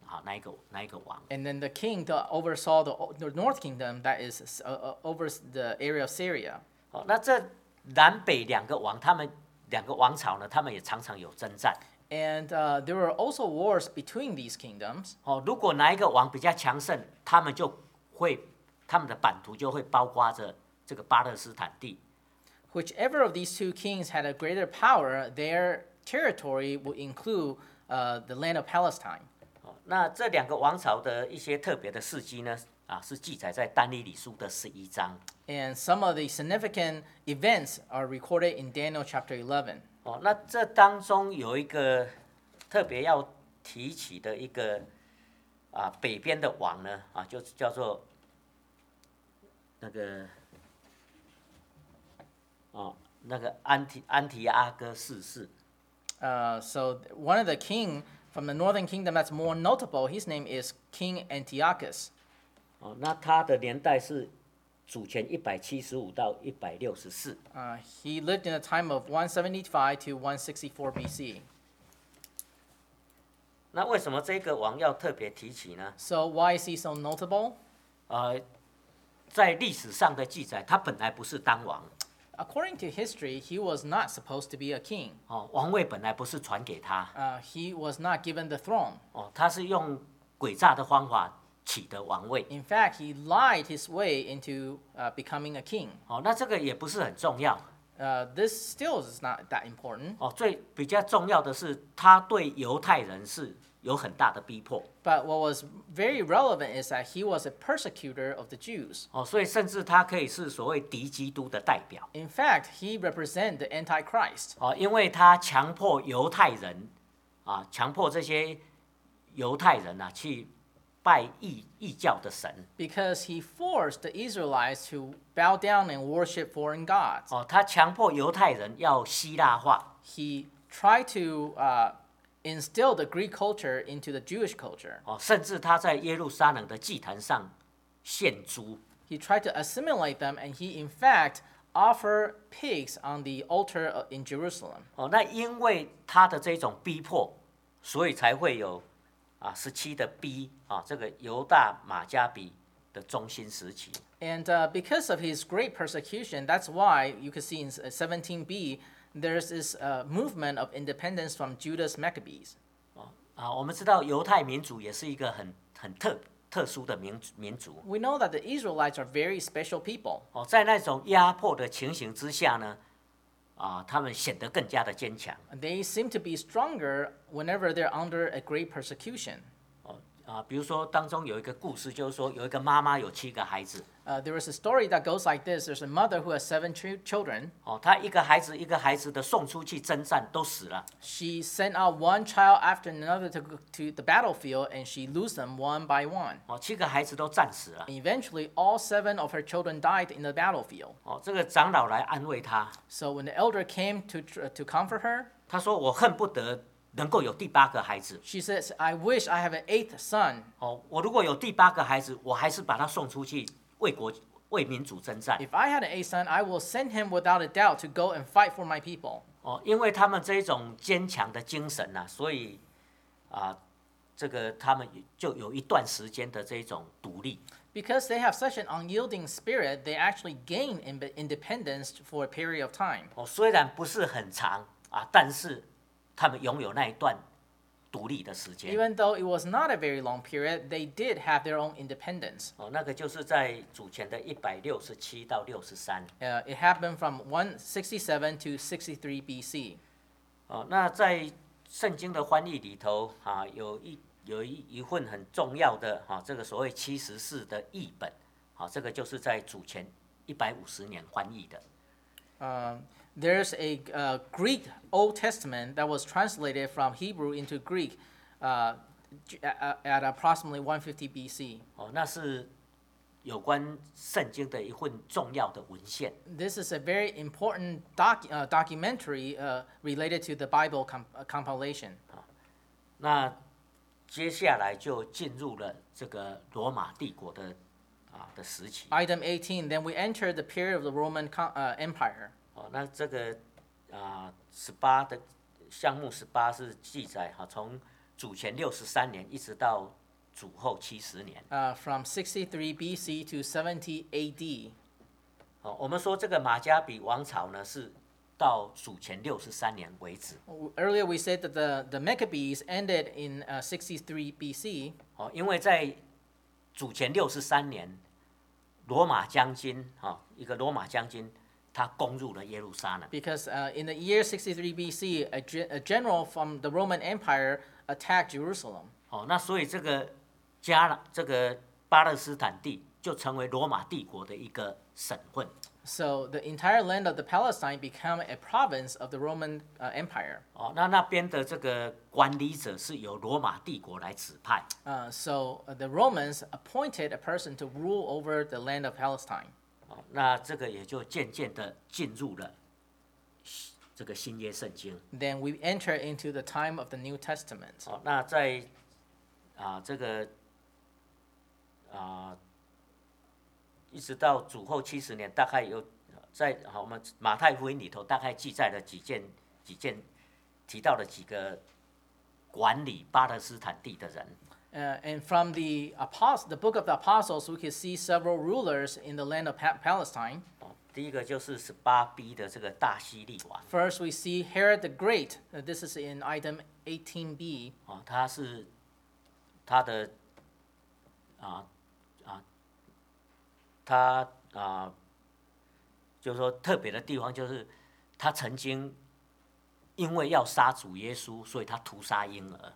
啊那一个那一个王。 And then the king that oversaw the, the north kingdom, that is uh, uh, over the area of Syria. 哦，那这南北两个王，他们两个王朝呢，他们也常常有征战。 And uh, there were also wars between these kingdoms. 哦，如果哪一个王比较强盛，他们就会他们的版图就会包括着这个巴勒斯坦地。 Whichever of these two kings had a greater power, their territory would include uh, the land of Palestine. 哦，那这两个王朝的一些特别的事迹呢，啊，是记载在但以理书的十一章。 And some of the significant events are recorded in Daniel chapter eleven. 哦，那这当中有一个特别要提起的一个啊北边的王呢，啊，就叫做那个哦那个安提安提阿哥四世。 Uh, so one of the king from the northern kingdom that's more notable, his name is King Antiochus. 哦，那他的年代是主前一百七十五到一百六十四。 Uh, he lived in a time of one seventy-five to one sixty-four B C. 那为什么这个王要特别提起呢？ So why is he so notable? 呃，在历史上的记载，他本来不是当王， According to history, he was not supposed to be a king. 哦，王位本来不是传给他， Uh, he was not given the throne. 哦，他是用诡诈的方法取得王位。 In fact, he lied his way into uh, becoming a king. 哦，那这个也不是很重要。 Uh, this still is not that important. 哦，最比较重要的是，他对犹太人是有很大的逼迫。 But what was very relevant is that he was a persecutor of the Jews. 哦，所以甚至他可以是所谓敌基督的代表。 In fact, he represented the Antichrist 哦，因为他强迫犹太人，啊，强迫这些犹太人啊去拜异异教的神。 because he forced the Israelites to bow down and worship foreign gods. 哦，他强迫犹太人要希腊化。 He tried to uh, instill the Greek culture into the Jewish culture. 哦，甚至他在耶路撒冷的祭坛上献猪。 He tried to assimilate them, and he, in fact, offered pigs on the altar uh, in Jerusalem. 哦，那因为他的这种逼迫，所以才会有啊十七的 B 啊这个犹大马加比的中心时期。 And uh, because of his great persecution, that's why you can see in seventeen b, there's this uh, movement of independence from Judah's Maccabees. 哦啊，我们知道犹太民族也是一个很很特特殊的民民族。 We know that the Israelites are very special people. 哦，在那种压迫的情形之下呢，啊，他们显得更加的坚强。 They seem to be stronger whenever they're under a great persecution. 哦啊，比如说当中有一个故事，就是说有一个妈妈有七个孩子。 Uh, there is a story that goes like this. There's a mother who has seven ch- children. 哦，她一个孩子一个孩子的送出去征战都死了。 She sent out one child after another to, go to the battlefield, and she lose them one by one. 哦，七个孩子都战死了。 And eventually, all seven of her children died in the battlefield. 哦，这个长老来安慰她， So when the elder came to, tr- to comfort her, 他说：“我恨不得能够有第八个孩子。 she says, I wish I have an eighth son. 哦，我如果有第八个孩子，我还是把他送出去为国为民主征战。 If I had an eighth son, I will send him without a doubt to go and fight for my people. 哦，因为他们这种坚强的精神呐、啊，所以啊，这个他们就有一段时间的这种独立。 Because they have such an unyielding spirit, they actually gain in- independence for a period of time. 哦，虽然不是很长啊，但是他们拥有那一段独立的时间。 Even though it was not a very long period, they did have their own independence. 哦，那个就是在主前的一百六十七到六十三。 Uh, it happened from one sixty-seven to sixty-three B C. 哦，那在圣经的翻译里头啊，有一有一一份很重要的哈、啊，这个所谓七十四的译本，好、啊，这个就是在主前一百五十年翻译的。 Um, there's a uh, Greek Old Testament that was translated from Hebrew into Greek uh, j- at, at approximately one fifty B C. 哦，那是有关圣经的一份重要的文献。 This is a very important doc, uh, documentary uh, related to the Bible com- uh, compilation. 那接下来就进入了这个罗马帝国的啊的时期。 Item eighteen, then we enter the period of the Roman co- uh, Empire. 哦，那这个啊十八的项目十八是记载哈，从主前六十三年一直到主后七十年。 uh, from sixty-three B C to seventy A D. 哦，我们说这个马加比王朝呢是到主前六十三年为止。 Earlier we said that the, the Maccabees ended in uh, sixty-three B C. 哦，因为在主前六十三年，罗马将军啊、哦，一个罗马将军，他攻入了耶路撒冷。 Because uh, in the year sixty-three B C, a, ge- a general from the Roman Empire attacked Jerusalem. 哦，那所以这个加勒这个巴勒斯坦地就成为罗马帝国的一个省份。 So the entire land of the Palestine became a province of the Roman uh, Empire. 哦，那那边的这个管理者是由罗马帝国来指派。 Uh, so uh, the Romans appointed a person to rule over the land of Palestine. 哦，那这个也就渐渐的进入了这个新约圣经。 Then we enter into the time of the New Testament. 哦，那在啊这个啊一直到主后七十年，大概有在好我们马太福音里头大概记载了几件几件提到了几个管理巴勒斯坦地的人。 Uh, and from the apos- the book of the Apostles, we can see several rulers in the land of pa- Palestine. 哦，第一个就是十八 B 的这个大希利王。 First, we see Herod the Great. Uh, this is in item eighteen B. 哦，他是他的啊啊，他啊，就是说特别的地方就是他曾经因为要杀主耶稣，所以他屠杀婴儿。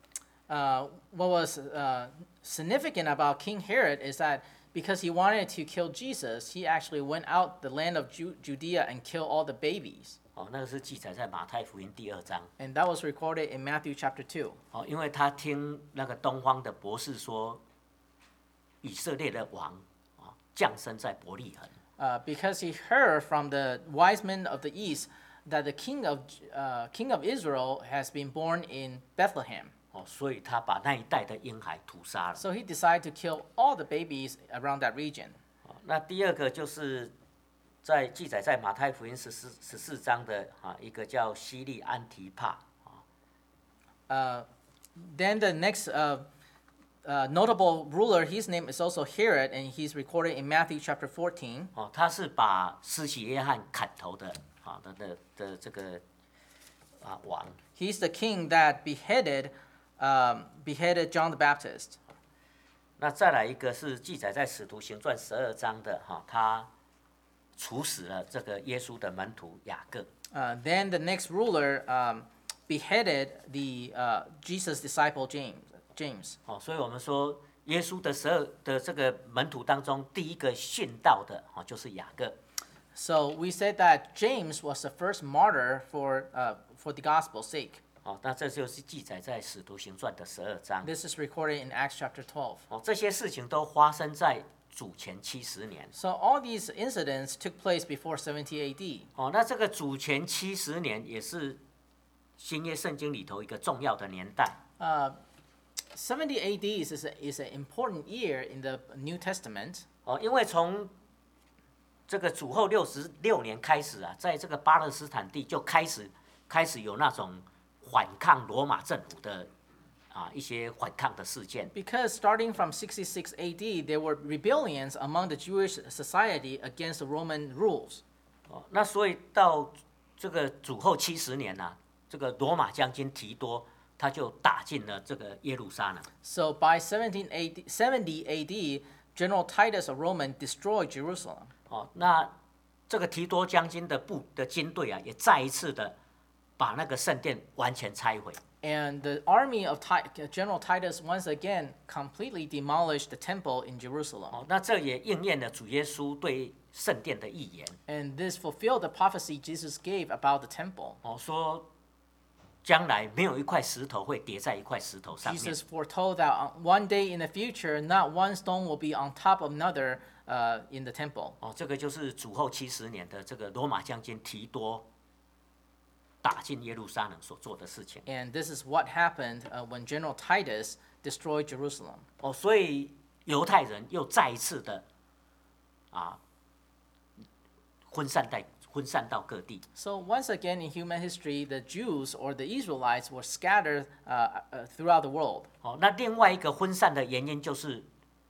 Uh, what was uh, significant about King Herod is that because he wanted to kill Jesus, he actually went out the land of Ju- Judea and killed all the babies. 哦，那个是记载在马太福音第二章。 And that was recorded in Matthew chapter two. 哦，因为他听那个东方的博士说，以色列的王啊降生在伯利恒。 Uh, because he heard from the wise men of the east that the king of uh, king of Israel has been born in Bethlehem. 哦，所以他把那一代的婴孩屠杀了。 So he decided to kill all the babies around that region. 哦，那第二个就是在记载在马太福音十四十四章的啊一个叫西利安提帕。 Uh, then the next uh, uh, notable ruler, his name is also Herod, and he's recorded in Matthew chapter fourteen. 哦，他是把施洗约翰砍头的啊的的的这个啊王。 He's the king that beheaded um, beheaded John the Baptist. 那再来一个是记载在使徒行传十二章的哈、他处死了这个耶稣的门徒雅各。 Uh, then the next ruler um, beheaded the uh, Jesus' disciple James. James. 哦，所以我们说耶稣的十二的这个门徒当中，第一个殉道的哦就是雅各。 So we said that James was the first martyr for uh, for the gospel's sake. 哦，那这就是记载在使徒行传的十二章。 This is recorded in Acts chapter twelve. 哦，这些事情都发生在主前七十年。 So all these incidents took place before seventy A D. 哦，那这个主前七十年也是新约圣经里头一个重要的年代。 Uh, seventy A D is, a, is an important year in the New Testament. 哦，因为从这个主后六十六年开始啊，在这个巴勒斯坦地就开始开始有那种反抗罗马政府的啊一些反抗的事件。 Because starting from sixty-six A D, there were rebellions among the Jewish society against the Roman rules. 哦，那所以到这个主后七十年呐、啊，这个罗马将军提多他就打进了这个耶路撒冷。 So by seventeen A D, seventy A D, General Titus, a Roman, destroyed Jerusalem. 哦，那这个提多将军的部的军队啊，也再一次的把那个圣殿完全拆毁。 And the army of Ti- General Titus once again completely demolished the temple in Jerusalem. 哦，那这也应验了主耶稣对圣殿的预言。 And this fulfilled the prophecy Jesus gave about the temple. 哦，说将来没有一块石头会叠在一块石头上面。 Jesus foretold that on- one day in the future, not one stone will be on top of another uh, in the temple. 哦，这个就是主后七十年的这个罗马将军提多打进耶路撒冷所做的事情。 And this is what happened uh, when General Titus destroyed Jerusalem. 哦，所以犹太人又再一次的啊，分散在分散到各地。 So once again in human history, the Jews or the Israelites were scattered uh, uh, throughout the world. 哦，那另外一个分散的原因就是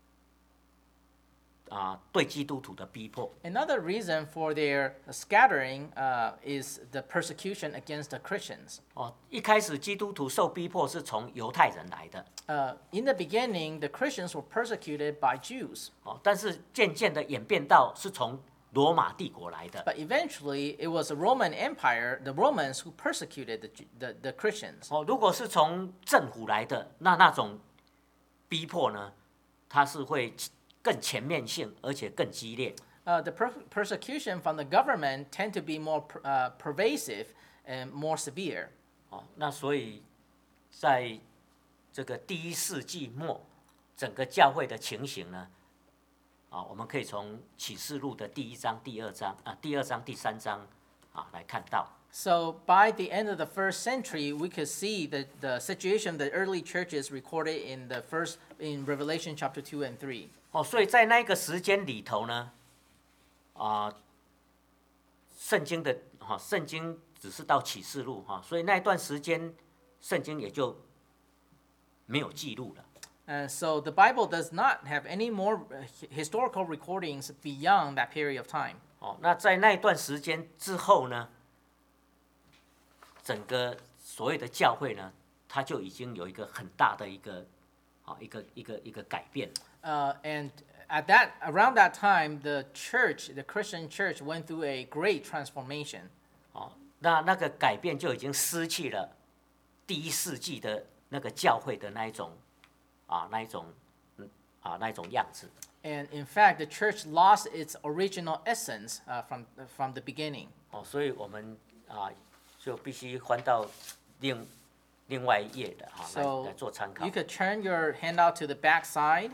啊，对基督徒的逼迫。 Another reason for their scattering uh, is the persecution against the Christians. 哦，一开始基督徒受逼迫是从犹太人来的， Uh, in the beginning, the Christians were persecuted by Jews, 哦，但是渐渐的演变到是从罗马帝国来的。 but eventually it was the Roman Empire, the Romans, who persecuted the, Ju- the, the Christians. 哦，如果是从政府来的，那那种逼迫呢，它是会更全面性，而且更激烈。 Uh, the per- persecution from the government tend to be more per- uh, pervasive and more severe. 哦，那所以在这个第一世纪末，整个教会的情形呢，啊，我们可以从启示录的第一章、第二章啊，第二章、第三章啊来看到。 So by the end of the first century, we could see the, the situation of the early churches recorded in the first in Revelation chapter two and three. 哦，所以在那个时间里头呢，啊，圣经的哈、圣经只是到启示录哈、所以那一段时间，圣经也就没有记录了。 And so the Bible does not have any more uh, hi- historical recordings beyond that period of time. 哦，那在那一段时间之后呢，整个所谓的教会呢，它就已经有一个很大的一个啊一个一个一个改变。 Uh, and at that around that time, the church, the Christian church, went through a great transformation. 哦，那那个改变就已经失去了第一世纪的那个教会的那一种啊那一种嗯啊那一种样子。 And in fact, the church lost its original essence uh, from from the beginning. 哦，所以我们啊就必须翻到另另外一页的哈、来 So 来做参考 you。could turn your handout to the back side,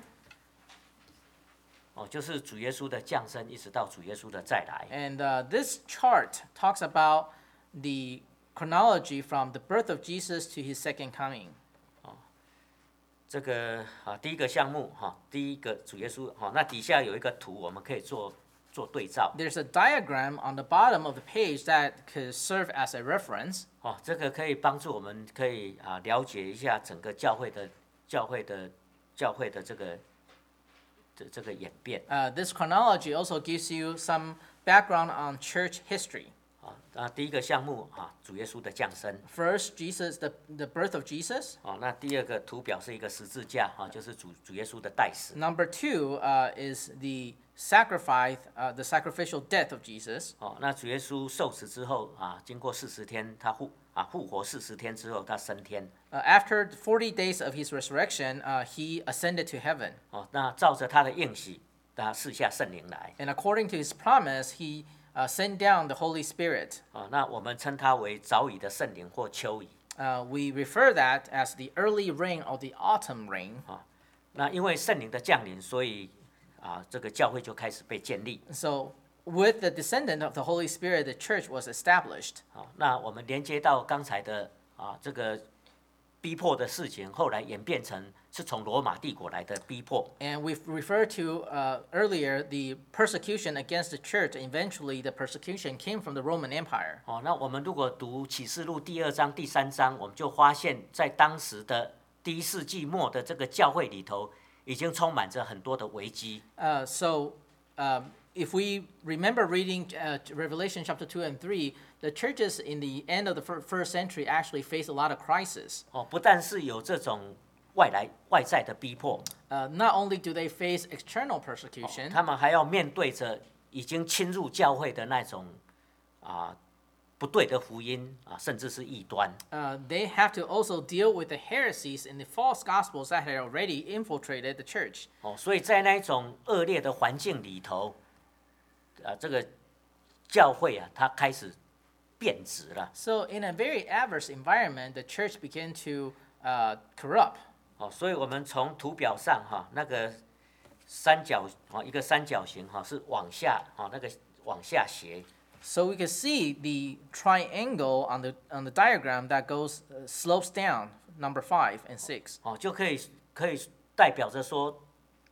哦，就是主耶稣的降生，一直到主耶稣的再来。 and uh, this chart talks about the chronology from the birth of Jesus to his second coming. 这个啊，第一个项目哈、第一个主耶稣哈、那底下有一个图，我们可以做做对照。 There's a diagram on the bottom of the page that could serve as a reference. 哦，这个可以帮助我们可以啊了解一下整个教会的教会的教会的这个的这个演变 Uh, this chronology also gives you some background on church history. 啊。那第一个项目啊，主耶稣的降生 First, Jesus, the, the birth of Jesus. 哦。那第二个图表是一个十字架啊，就是主主耶稣的代死 Number two uh, is the sacrifice, uh, the sacrificial death of Jesus. 哦。那主耶稣受死之后啊，经过四十天，他复啊复活四十天之后，他升天 Uh, after forty days of his resurrection, uh, he ascended to heaven. 哦。那照着他的应许，他赐下圣灵来 And according to his promise, he uh, sent down the Holy Spirit. 啊。那我们称它为早已的圣灵或秋雨 Uh, we refer that as the early rain or the autumn rain. 啊。那因为圣灵的降临，所以啊，这个教会就开始被建立。 So, with the descendant of the Holy Spirit, the church was established. 好，那我们连接到刚才的啊这个逼迫的事情，后来演变成是从罗马帝国来的逼迫。 And we've referred to uh, earlier the persecution against the church. Eventually, the persecution came from the Roman Empire. 哦，那我们如果读启示录第二章、第三章，我们就发现，在当时的第一世纪末的这个教会里头，已经充满着很多的危机。 Uh, so, um, if we remember reading uh, Revelation chapter two and three, the churches in the end of the fir- first century actually faced a lot of crisis. 哦，不但是有这种外来外在的逼迫， Uh, not only do they face external persecution, 他们还要面对着已经侵入教会的那种啊不对的福音啊，甚至是异端。 uh, they have to also deal with the heresies and the false gospels that had already infiltrated the church. 哦，所以在那一种恶劣的环境里头，啊，这个教会啊，它开始变质了。 So, in a very adverse environment, the church began to uh, corrupt. 哦，所以我们从图表上哈、那个三角啊，一个三角形哈、是往下啊，那个往下斜 So we can see the triangle on the on the diagram that goes uh, slopes down, number five and six. 哦，就可以可以代表着说，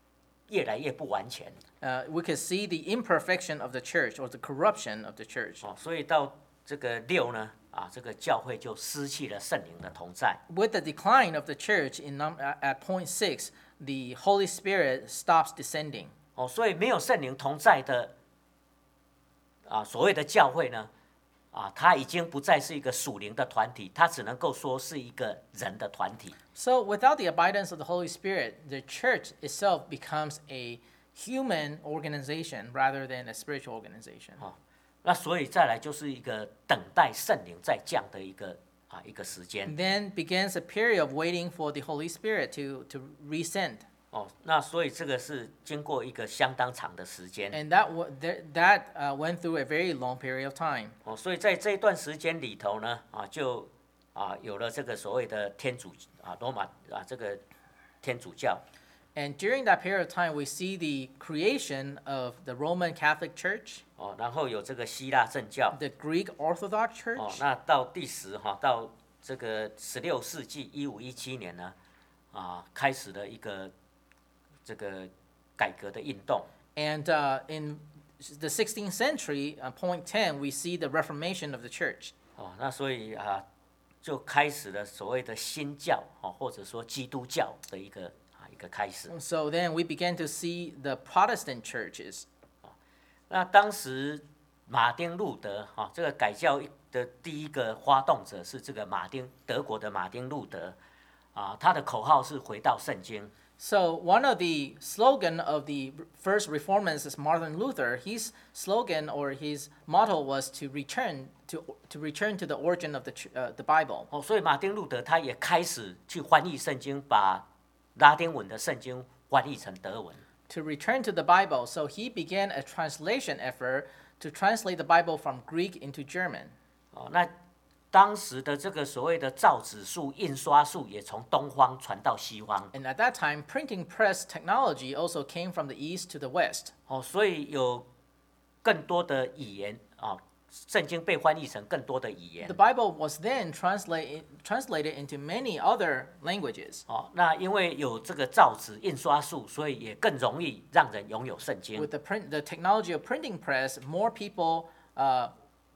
越来越不完全。 Uh, we could see the imperfection of the church or the corruption of the church. 哦，所以到这个六呢，啊，这个教会就失去了圣灵的同在。 With the decline of the church in num- at at point six, the Holy Spirit stops descending. 哦，所以没有圣灵同在的啊，所谓的教会呢，啊，它已经不再是一个属灵的团体，它只能够说是一个人的团体。 So, without the abidance of the Holy Spirit, the church itself becomes a human organization rather than a spiritual organization. 哦，那所以再来就是一个等待圣灵再降的一个啊一个时间。 Then begins a period of waiting for the Holy Spirit to, to resend. 哦，那所以这个是经过一个相当长的时间。 And that, wa- that, that uh, went through a very long period of time. 哦，所以在这一段时间里头呢，啊，就啊有了这个所谓的天主啊罗马啊这个天主教。 And during that period of time, we see the creation of the Roman Catholic Church, 哦，然后有这个希腊正教。 the Greek Orthodox 哦， Church, 那到第十哈，到这个十六世纪一五一七年呢，啊，开始了一个这个改革的运动。 and uh, in the sixteenth century, uh, point ten, we see the Reformation of the church. 哦，那所以啊，就开始了所谓的新教哦，或者说基督教的一个啊一个开始。 So then we began to see the Protestant churches. 那当时马丁路德哈、这个改教的第一个发动者是这个马丁德国的马丁路德啊，他的口号是回到圣经。 So one of the slogan of the first reformers is Martin Luther. His slogan or his motto was to return to to return to the origin of the ch- uh, the Bible. 哦，所以马丁路德他也开始去翻译圣经，把拉丁文的圣经翻译成德文。 To return to the Bible. So he began a translation effort to translate the Bible from Greek into German. 哦，那当时的这个所谓的造纸术、印刷术也从东方传到西方。 And at that time, printing press technology also came from the east to the west. 哦，所以有更多的语言啊，圣经被翻译成更多的语言 The。Bible was then translate, translated into many other languages. 哦，那因为有这个造纸、印刷术，所以也更容易让人拥有圣经。 With the print, the technology of printing press, more people uh,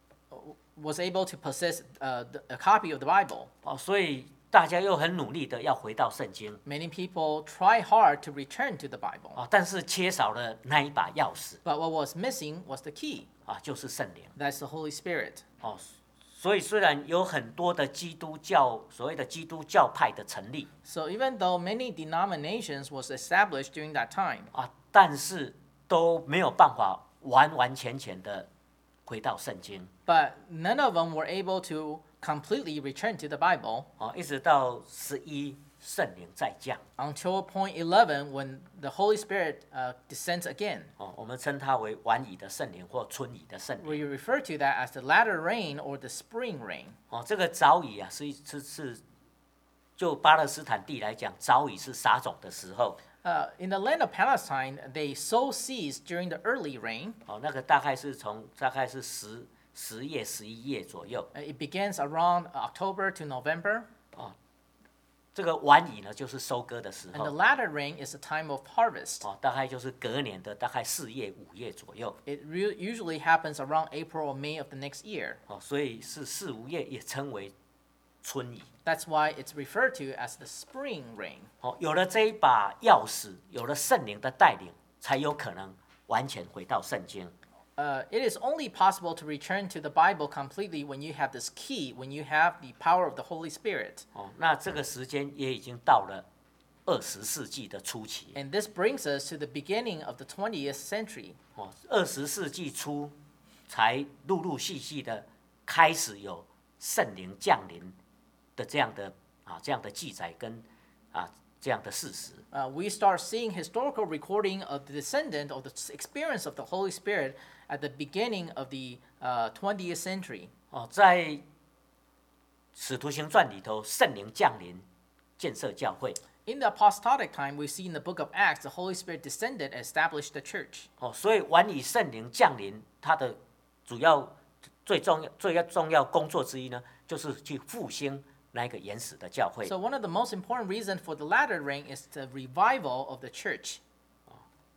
was able to possess uh, the, a copy of the Bible. 哦，所以大家又很努力的要回到圣经。 Many people try hard to return to the Bible. 哦，但是缺少了那一把钥匙 But what was missing was the key. 啊，就是圣灵。 That's the Holy Spirit. 哦，所以虽然有很多的基督教所谓的基督教派的成立 So even though many denominations was established during that time, 啊，但是都没有办法完完全全的回到圣经 but none of them were able to completely return to the Bible 哦，一直到十一圣灵再降 until point eleven when the Holy Spirit uh, descends again. 哦，我们称它为晚雨的圣灵或春雨的圣灵 We refer to that as the latter rain or the spring rain. 哦，这个早雨啊是是是，就巴勒斯坦地来讲，早雨是撒种的时候 Uh, in the land of Palestine, they sow seeds during the early rain. 哦，那个大概是从大概是十十月十一月左右。 Uh, it begins around October to November, 这个晚雨呢，就是收割的时 and the 候， latter rain is a time of harvest. 哦，大概就是隔年的大概四月、五月左右， It re- usually happens around April or May of the next year. 哦，所以是四五月也称为春雨。 That's why it's referred to as the spring rain. 哦，有了这一把钥匙，有了圣灵的带领，才有可能完全回到圣经。 Uh, it is only possible to return to the Bible completely when you have this key, when you have the power of the Holy Spirit. 哦，那这个时间也已经到了二十世纪的初期。 And this brings us to the beginning of the twentieth century. 哦，二十世纪初才陆陆续续的开始有圣灵降临的这样的啊这样的记载跟啊这样的事实。 Uh, we start seeing historical recording of the descendant of the experience of the Holy Spirit at the beginning of the uh, twentieth century. 哦，在使徒行传里头，圣灵降临，建设教会。 In the apostolic time, we see in the book of Acts, the Holy Spirit descended and established the church. 哦，所以晚以圣灵降临，它的主要、最重要、最要重要工作之一呢，就是去复兴那一个原始的教会。 So one of the most important reasons for the latter rain is the revival of the church.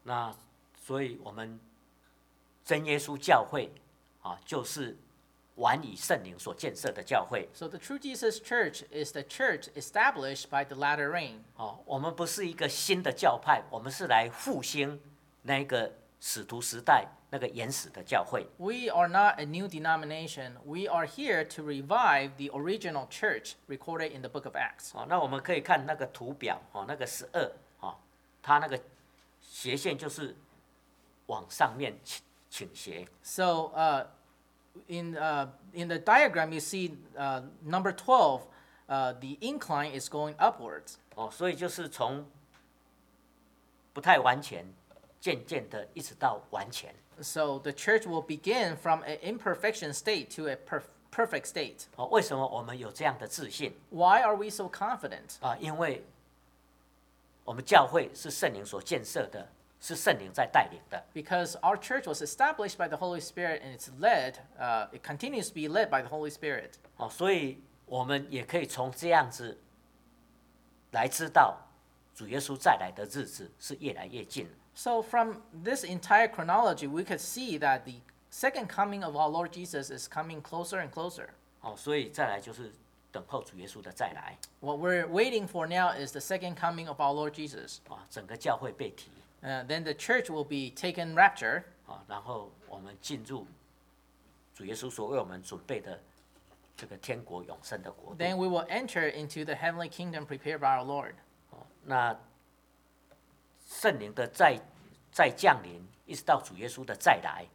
那所以我们真耶稣教会啊，就是完以圣灵所建设的教会。 So the True Jesus Church is the church established by the latter rain. 哦，我们不是一个新的教派，我们是来复兴那个使徒时代那个原始的教会。 We are not a new denomination. We are here to revive the original church recorded in the book of Acts. 哦，那我们可以看那个图表，哦，那个十二，哦，它那个斜线就是往上面倾倾斜。 So uh, in, uh, in the diagram, you see uh, number twelve, uh, the incline is going upwards. 哦，所以就是从不太完全，渐渐的一直到完全。 So the church will begin from an imperfection state to a perf- perfect state. 哦，为什么我们有这样的自信 Why are we so confident? 啊？因为我们教会是圣灵所建设的，是圣灵在带领的。 Because our church was established by the Holy Spirit and it's led, uh, it continues to be led by the Holy Spirit. 哦，所以我们也可以从这样子来知道，主耶稣再来的日子是越来越近。 So from this entire chronology, we could see that the second coming of our Lord Jesus is coming closer and closer. 哦，所以再来就是等候主耶稣的再来。 What we're waiting for now is the second coming of our Lord Jesus. 啊，整个教会被提 Uh, then the church will be taken rapture, 啊，然后我们进入主耶稣所为我们准备的这个天国永生的国度。 then we will enter into the heavenly kingdom prepared by our Lord. 那圣灵的再再降临，一直到主耶稣的再来，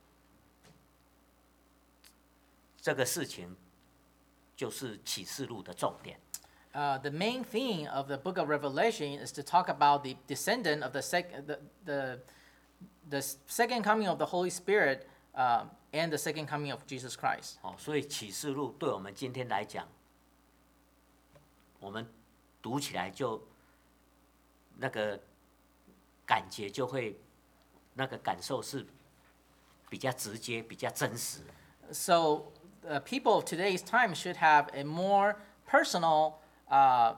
这个事情就是启示录的重点。 Uh, the main theme of the book of Revelation is to talk about the descendant of the, sec- the, the, the second coming of the Holy Spirit uh, and the second coming of Jesus Christ. 哦，所以启示录对我们今天来讲，我们读起来就那个感觉就会，那个感受是比较直接、比较真实。 So uh, people of today's time should have a more personal uh,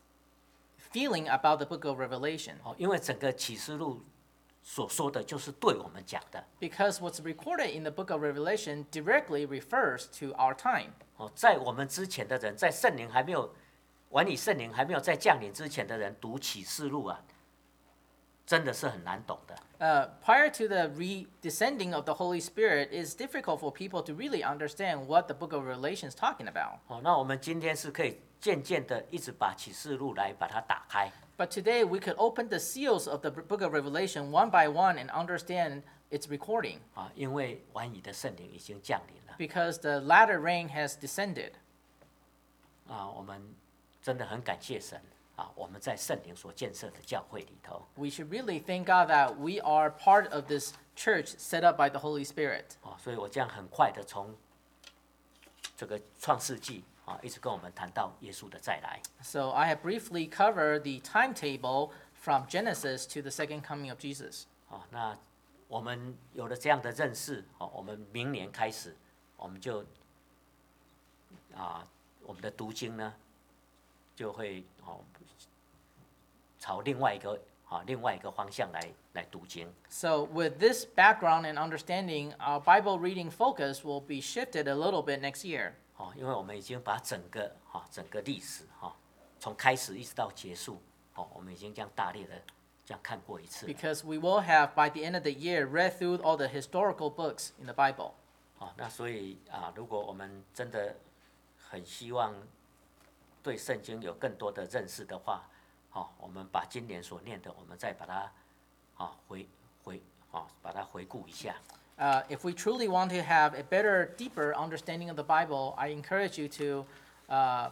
feeling about the book of Revelation. 哦，因为整个启示录所说的就是对我们讲的。 Because what's recorded in the book of Revelation directly refers to our time. 哦，在我们之前的人，在圣灵还没有完以圣灵还没有在降临之前的人读启示录啊，真的是很难懂的。 Uh, prior to the re-descending of the Holy Spirit, it's difficult for people to really understand what the book of Revelation is talking about. 哦，那我们今天是可以渐渐的一直把启示录来把它打开。 But today we could open the seals of the book of Revelation one by one and understand its recording 啊，因为完以的圣灵已经降临了 because the latter rain has descended. 啊，我们真的很感谢神啊，我们在圣灵所建设的教会里头 We should really thank God that we are part of this church set up by the Holy Spirit. 啊，所以我这样很快的从这个创世纪啊，一直跟我们谈到耶稣的再来。 So I have briefly covered the timetable from Genesis to the second coming of Jesus. 啊，那我们有了这样的认识，哦，我们明年开始，我们就啊，我们的读经呢，就会哦，朝另外一个啊另外一个方向来来读经。 So with this background and understanding, our Bible reading focus will be shifted a little bit next year. 哦，因为我们已经把整个哈、整个历史哈、从开始一直到结束，哦，我们已经这样大略的这样看过一次了。 Because we will have, by the end of the year, read through all the historical books in the Bible. 哦，那所以啊，如果我们真的很希望对圣经有更多的认识的话，哦，我们把今年所念的，我们再把它啊回回啊把它回顾一下。 Uh, if we truly want to have a better, deeper understanding of the Bible, I encourage you to, uh,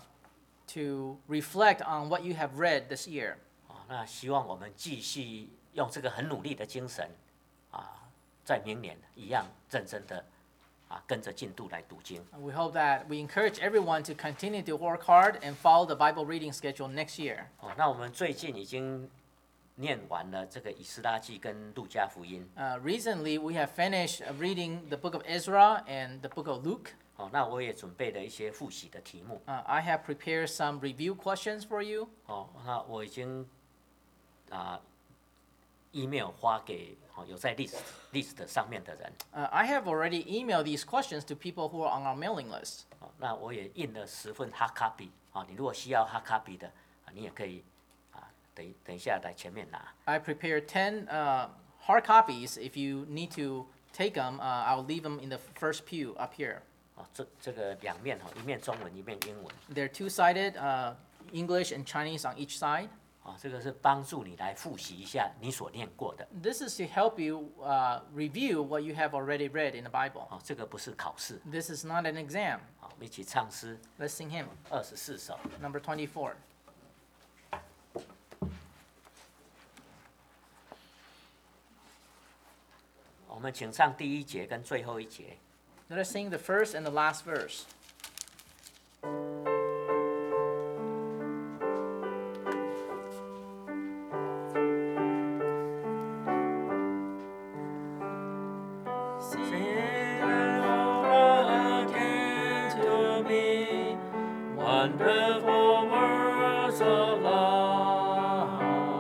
to reflect on what you have read this year. 啊，那希望我们继续用这个很努力的精神，啊，在明年一样认真的啊跟着进度来读经。 And we hope that we encourage everyone to continue to work hard and follow the Bible reading schedule next year. 哦，那我们最近已经念完了这个以斯拉记跟路加福音。 Uh, recently, we have finished uh, reading the book of Ezra and the book of Luke. 哦，那我也准备了一些复习的题目。 Uh, I have prepared some review questions for you. 哦，那我已经啊 email 发给哦有在 list list 上面的人。 Uh, I have already emailed these questions to people who are on our mailing list. 哦，那我也印了十份 hard copy 啊，你如果需要 hard copy 的啊，你也可以啊，等等一下来前面拿。 I prepared ten uh, hard copies. If you need to take them, uh, I'll leave them in the first pew up here. 哦，这这个两面哈，一面中文，一面英文。 They're two-sided, uh, English and Chinese on each side. 啊，这个是帮助你来复习一下你所念过的。 This is to help you uh, review what you have already read in the Bible. 哦，这个不是考试。 This is not an exam. 好，我们一起唱诗 Let's sing hymn 二十四首。 number twenty-four. 我们请唱第一节跟最后一节。 Let us sing the first and the last verse. Wonderful words of life,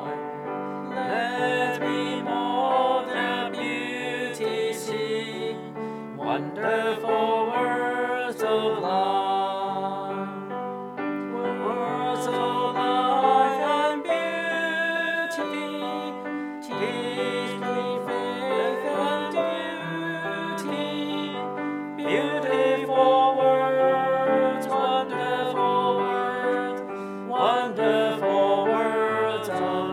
let me more their beauty see. Wonderful words of life, words of life and beauty, teach me faith and duty. Beautiful words, wonderful words, wonderful words of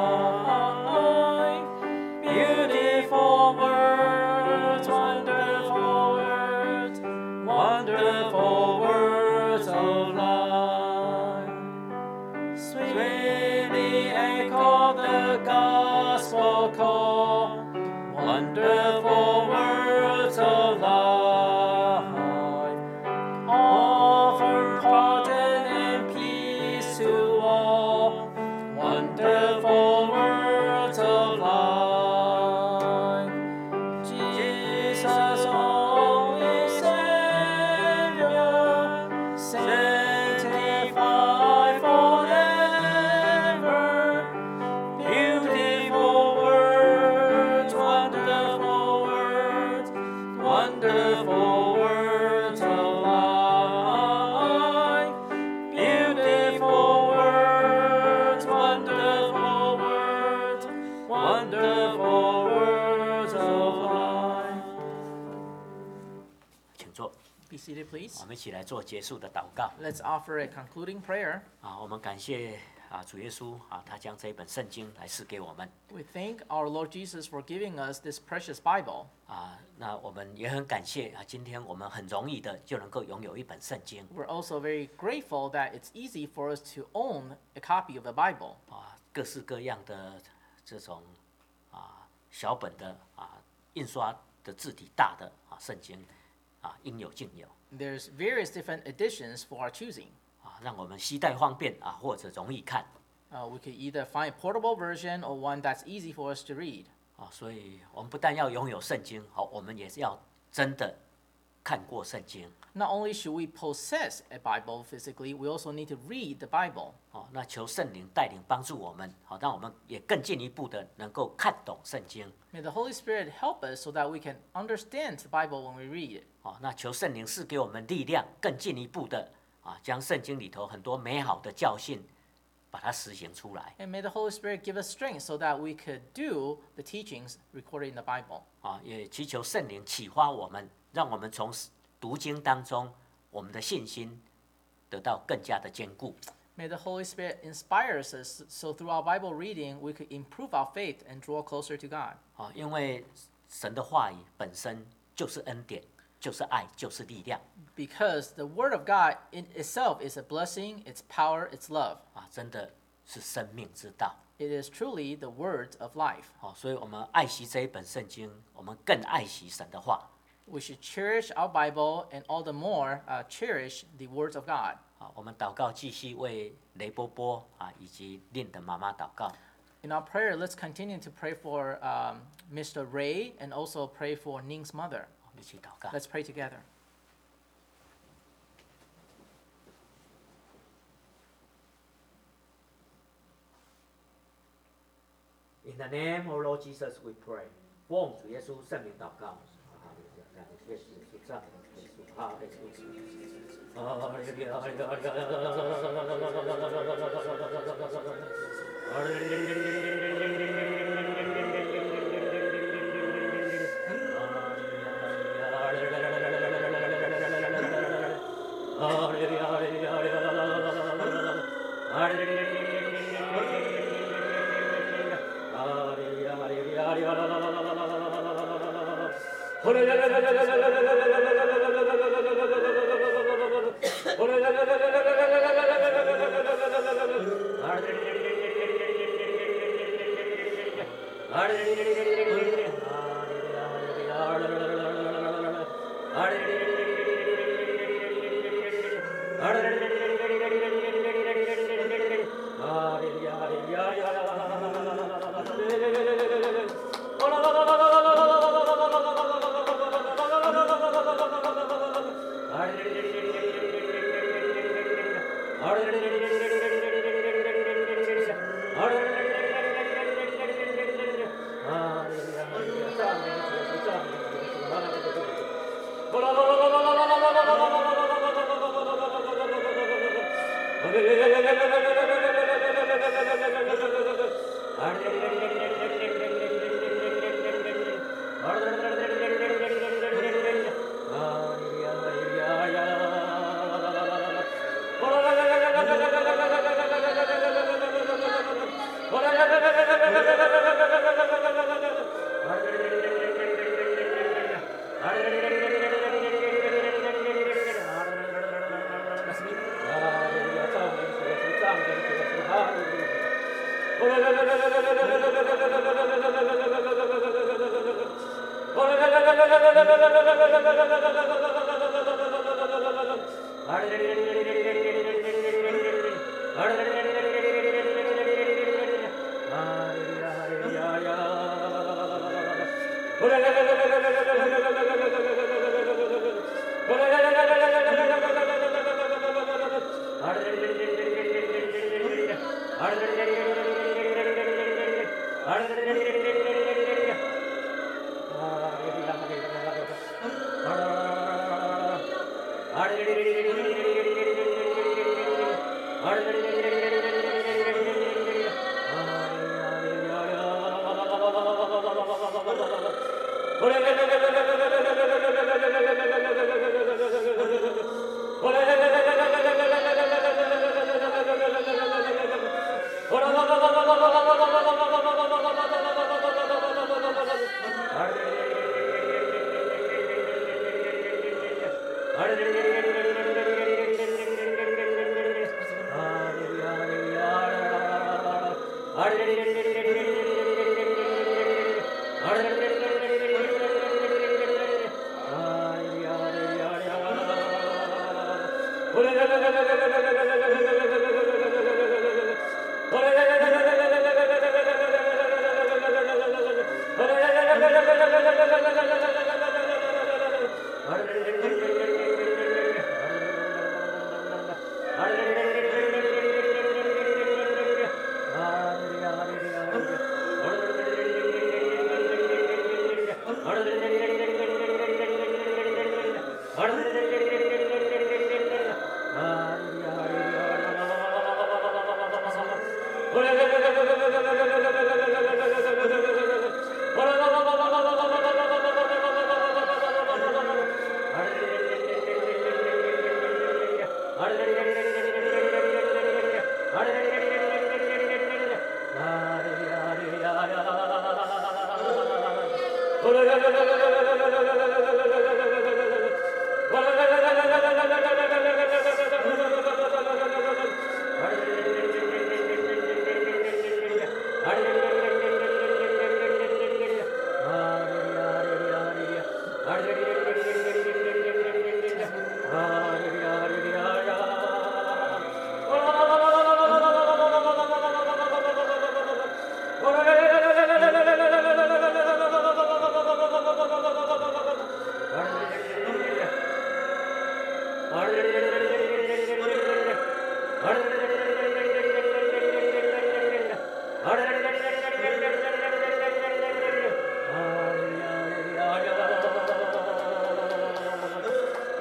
life. Beautiful words, wonderful words, wonderful words of life. Sweetly echo the gospel call, wonderful words of life. Offer pardon and peace to all, wonderful words of life. Jesus, only Savior, sanctify forever. Beautiful words, wonderful words, wonderful words of life. Beautiful words, wonderful words, wonderful words of life. 请坐， Be seated, please. 我们一起来做结束的祷告。 Let's offer a concluding prayer. 啊，我们感谢啊主耶稣啊，他将这一本圣经来赐给我们 We thank our Lord Jesus for giving us this precious Bible. 啊。那我们也很感谢啊，今天我们很容易的就能够拥有一本圣经 We're also very grateful that it's easy for us to own a copy of the Bible. 啊，各式各样的这种啊小本的啊印刷的字体大的啊圣经啊应有尽有 There's various different editions for our choosing. 啊，让我们携带方便啊，或者容易看 Uh, we could either find a portable version or one that's easy for us to read. 啊。所以我们不但要拥有圣经，好，我们也是要真的看过圣经 Not only should we possess a Bible physically, we also need to read the Bible. 哦。那求圣灵带领帮助我们，好，让我们也更进一步的能够看懂圣经 May the Holy Spirit help us so that we can understand the Bible when we read it. 哦。那求圣灵赐给我们力量，更进一步的啊，将圣经里头很多美好的教训，把它实行出来 And may the Holy Spirit give us strength so that we could do the teachings recorded in the Bible. 啊。也祈求圣灵启发我们，让我们从读经当中，我们的信心得到更加的坚固 May the Holy Spirit inspire us so through our Bible reading we could improve our faith and draw closer to God. 啊。因为神的话语本身就是恩典，就是爱，就是力量 Because the Word of God in itself is a blessing, it's power, it's love. 啊，真的是生命之道。 It is truly the words of life. 好，所以我们爱惜这一本圣经，我们更爱惜神的话。 We should cherish our Bible and all the more uh, cherish the words of God. 好，我们祷告，继续为雷波波啊以及令的妈妈祷告。 In our prayer, let's continue to pray for um, Mister Ray and also pray for Ning's mother. 我们一起祷告。 Let's pray together. 因 In the name of Lord Jesus, we pray. 奉主耶稣圣名祷告。哈利路亚，耶稣耶稣赞美主耶稣，哈利路亚，哈利路亚，哈利路亚，哈利路亚，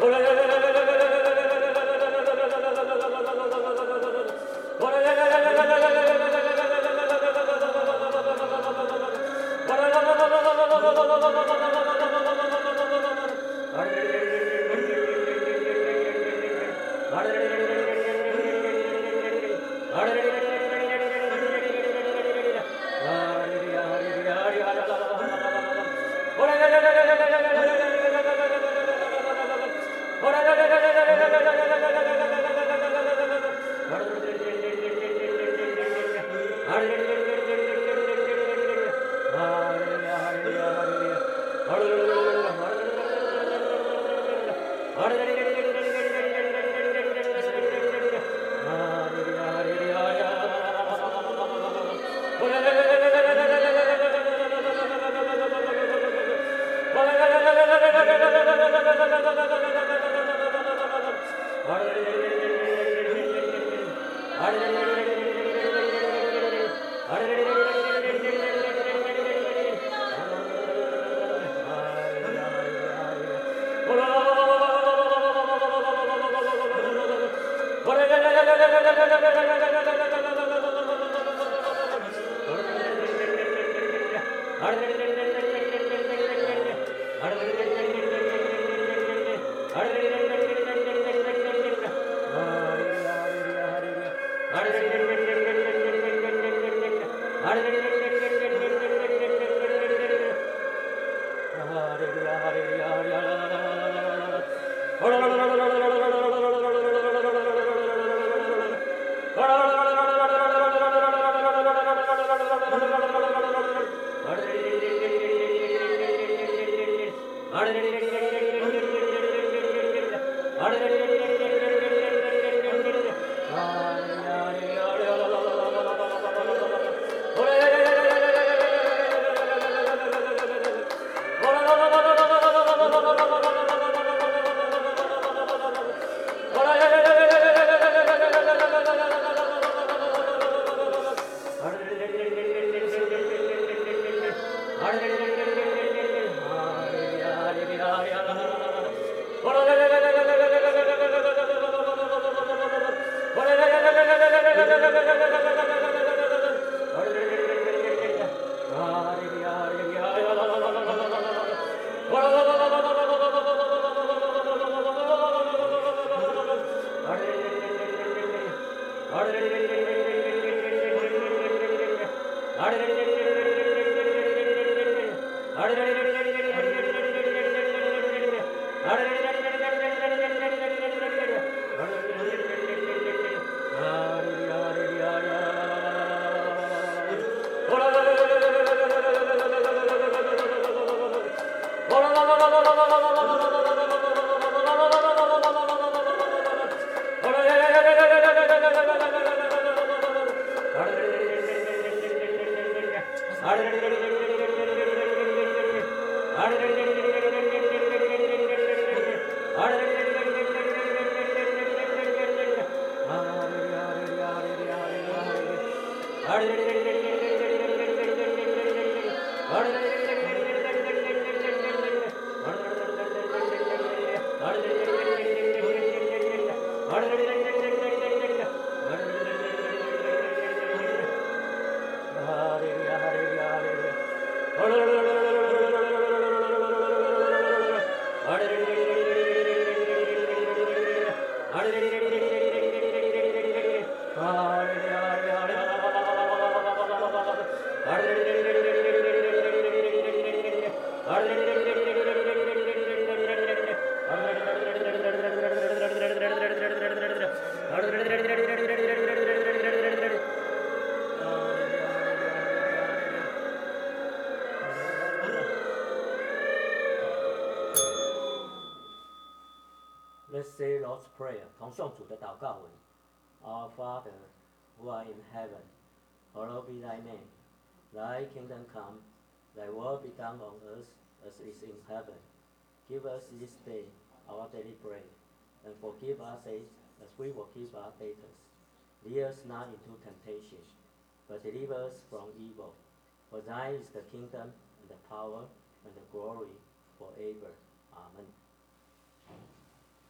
Let's say Lord's Prayer， 同诵主的祷告文。Our Father, who art in heaven, hallowed be thy name. Thy kingdom come, thy will be done on earth as it is in heaven. Give us this day our daily bread, and forgive us as we forgive our debtors. Lead us not into temptation, but deliver us from evil. For thine is the kingdom, and the power, and the glory, forever. Amen.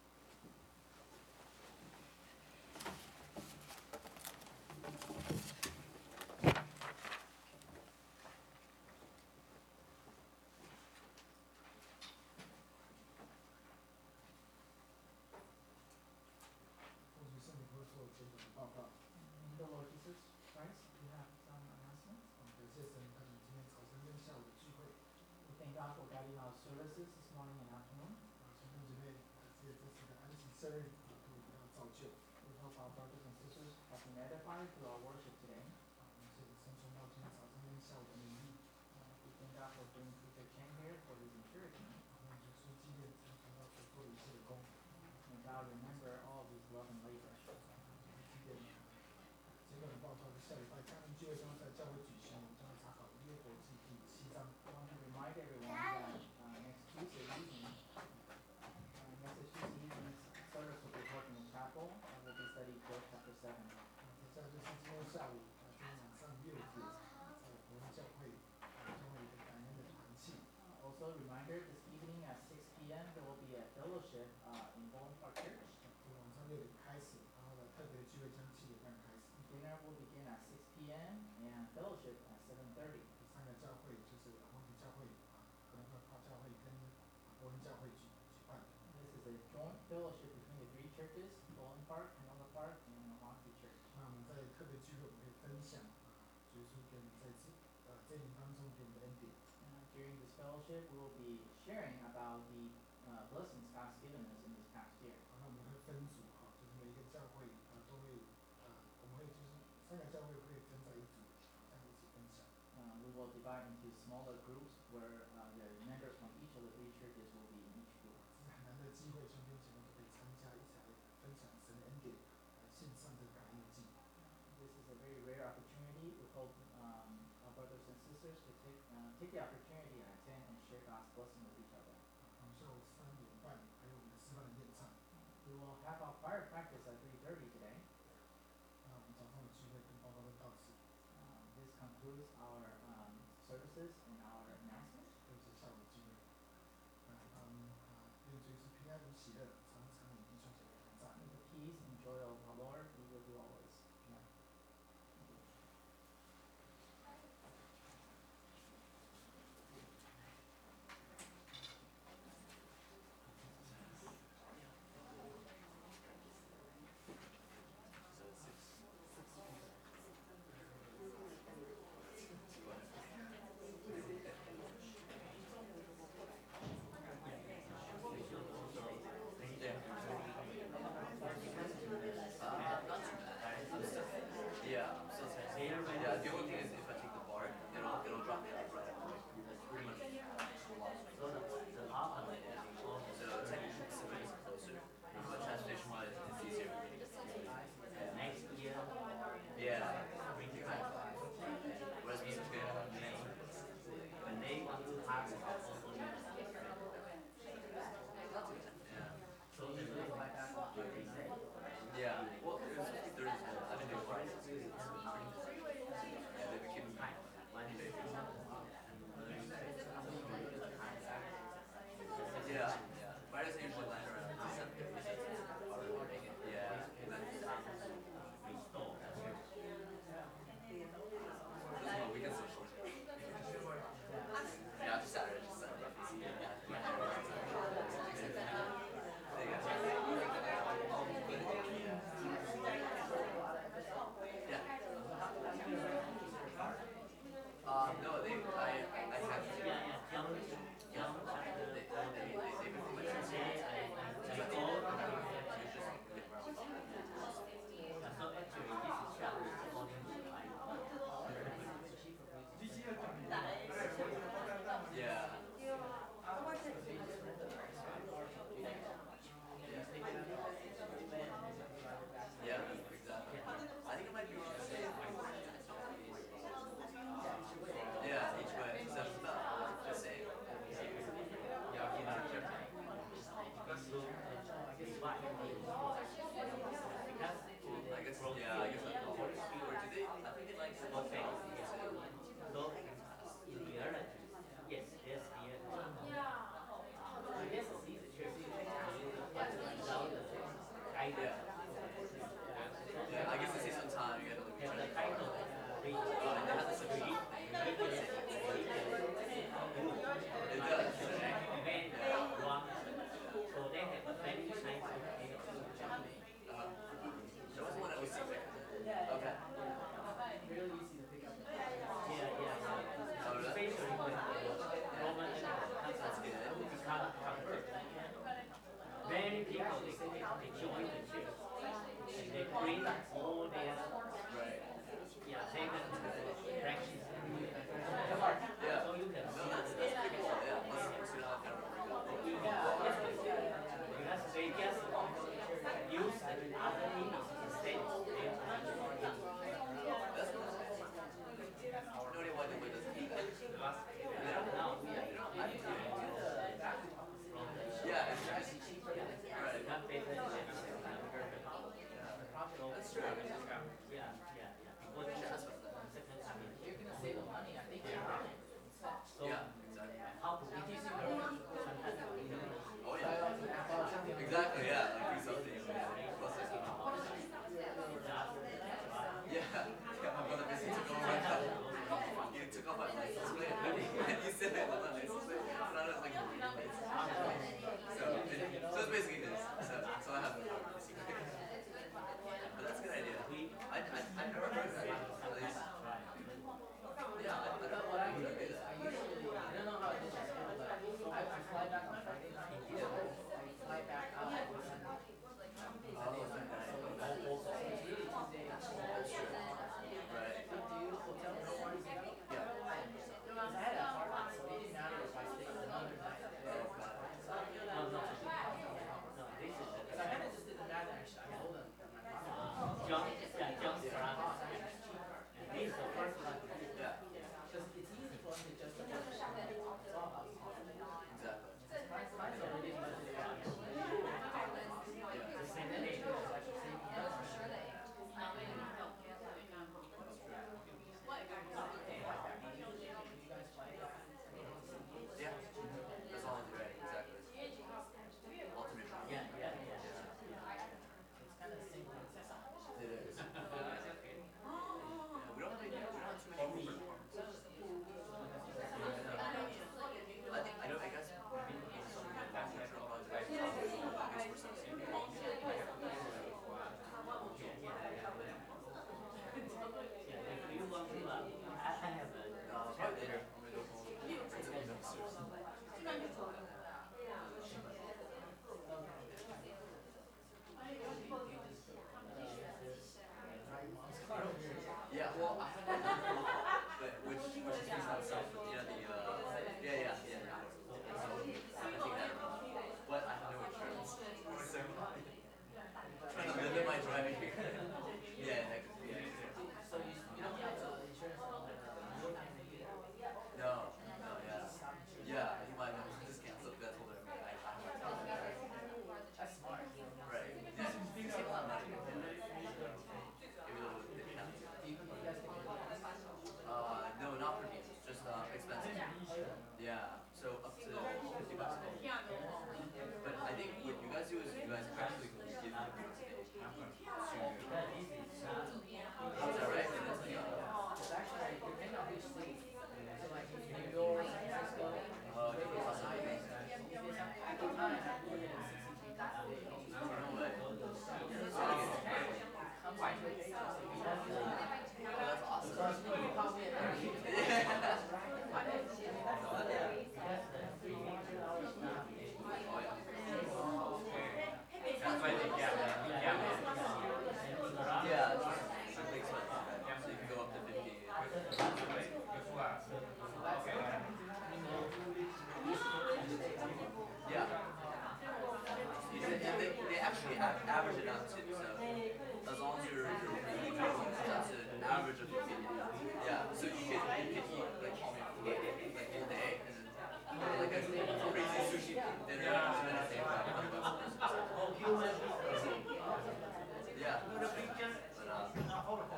God for guiding our services this morning and afternoon. 啊，兄弟姐妹，借这次的安息圣日啊，给我们要造就。 We hope our brothers and sisters have been edified through our worship today. 啊，我们谢谢圣从到今天早上跟下午的努力。 Uh, we thank God for bringing Preacher Chen here for his encouragement. 啊，我们就是纪念圣从到所做的一切的功。 May God remember all of his love and labor. 纪念简短的报告是下礼拜家庭聚会将在教会举行，我们将会查考约伯记第七章。 I want to remind everyone that uh, next Tuesday evening, uh, next Tuesday evening's service will be held in the chapel and we'll be studying Job chapter seven. 啊，再就是今天下午啊，今天晚上六点，在国文教会啊，将会有一个感恩的团契。 Also, a reminder this evening at six p m there will be a fellowship uh, in Bowling Park Church. 这个晚上六点开始，然后呢，特别聚会将七点半开始。 Dinner will begin at six p m and fellowship at seven thirty. 第三个教会就是黄体教会啊，和那个跨教会跟国文教会举举办。 This is a joint fellowship between the three churches, Bowling Park, Hanover Park, and Milwaukee Church. 那我们在特别聚会，我们可以分享啊，耶稣给我们在这呃这一年当中给我们的恩典。 Uh, during this fellowship, we will be sharing about the uh, blessings God's given us in this past year. 好，那我们会分组哈，就是每一个教会啊都会呃，我们会就是三个教会会分在一组，这样一起分享。 Uh, we will divide into smaller groups where uh, the members from each of the three churches will be in each group. 这是很难的机会，兄弟姐妹都可以参加，一起来分享神的恩典，来献上这个感恩的祭。 This is a very rare opportunity. We hope um, our brothers and sisters to take, uh, take the opportunity and attend and share God's blessing with each other. 啊，下午三点半还有我们的诗班的演唱。 We will have our choir practice at three thirty today. 那我们早上的聚会跟报告都到此， Uh, this concludes our um, services and our announcements. 就是下午的聚会。那嗯啊，愿主耶稣平安与喜乐常常与弟兄姐妹同在。 May the peace and joy of our Lord be with you always. 平安。 fly back on Friday night. I fly back up. on Sunday. So it's really two days. Right. Up to you, hotel, no parties, you know? Yeah. Because I had an apartment, so it didn't matter if I stayed another night. Oh, got it. So I feel that No, no, was no, this is Because the I kind of just did the math and I sh- I told them that my apartment. John, yeah, John's brother. Oh, so it's cheaper. And this is the first one. Yeah. Because it's easy for us to just. It's all about cost. Exactly. Mine's, mine's already budgeted out. Yeah. The same thing, it's actually saving us. Yeah. That's all I'm doing. Exactly. Ultimate travel. Yeah, yeah, yeah. It's kind of the same thing. It is. Yeah, we don't have any, we don't have too many corporate apartments. I think, I know, I guess, maybe some architectural projects, I guess for some senior. Yeah, if you want to, uh, I, I have a. Uh, probably later, I'm gonna go home. It's a little soon. Yeah, well, I have but which which is not self, you know, the uh, yeah, yeah, yeah. So I think that, but I have no insurance. So trying to limit my driving. Yeah, that could be. So you, you don't have the insurance on the real time you get. No, no, yeah, yeah. I think my mom just canceled. That's what I mean. I, I have my That's smart. right. Yeah, you save a lot of money. Maybe a little bit. Yeah. Do you, you guys take it? Uh, no, not for me. It's just uh, expensive. Yeah. So up to fifty bucks a day. But I think what you guys do is you guys actually give fifty bucks a day to. That is, uh, Is that right? And it's like uh, It's actually, depending on which state. So like in New York, San Francisco, uh, if it's a high rate, if it's a full time, I put it at sixty feet a day. no way. Comes with the pay, so you have to. Oh, that's awesome. So you call me at every. Oh yeah. That's why they cap that. We cap it. Yeah, it's really expensive. So you can go up to fifty. Good flat. Okay. Yeah. They, they, they actually a- average it out to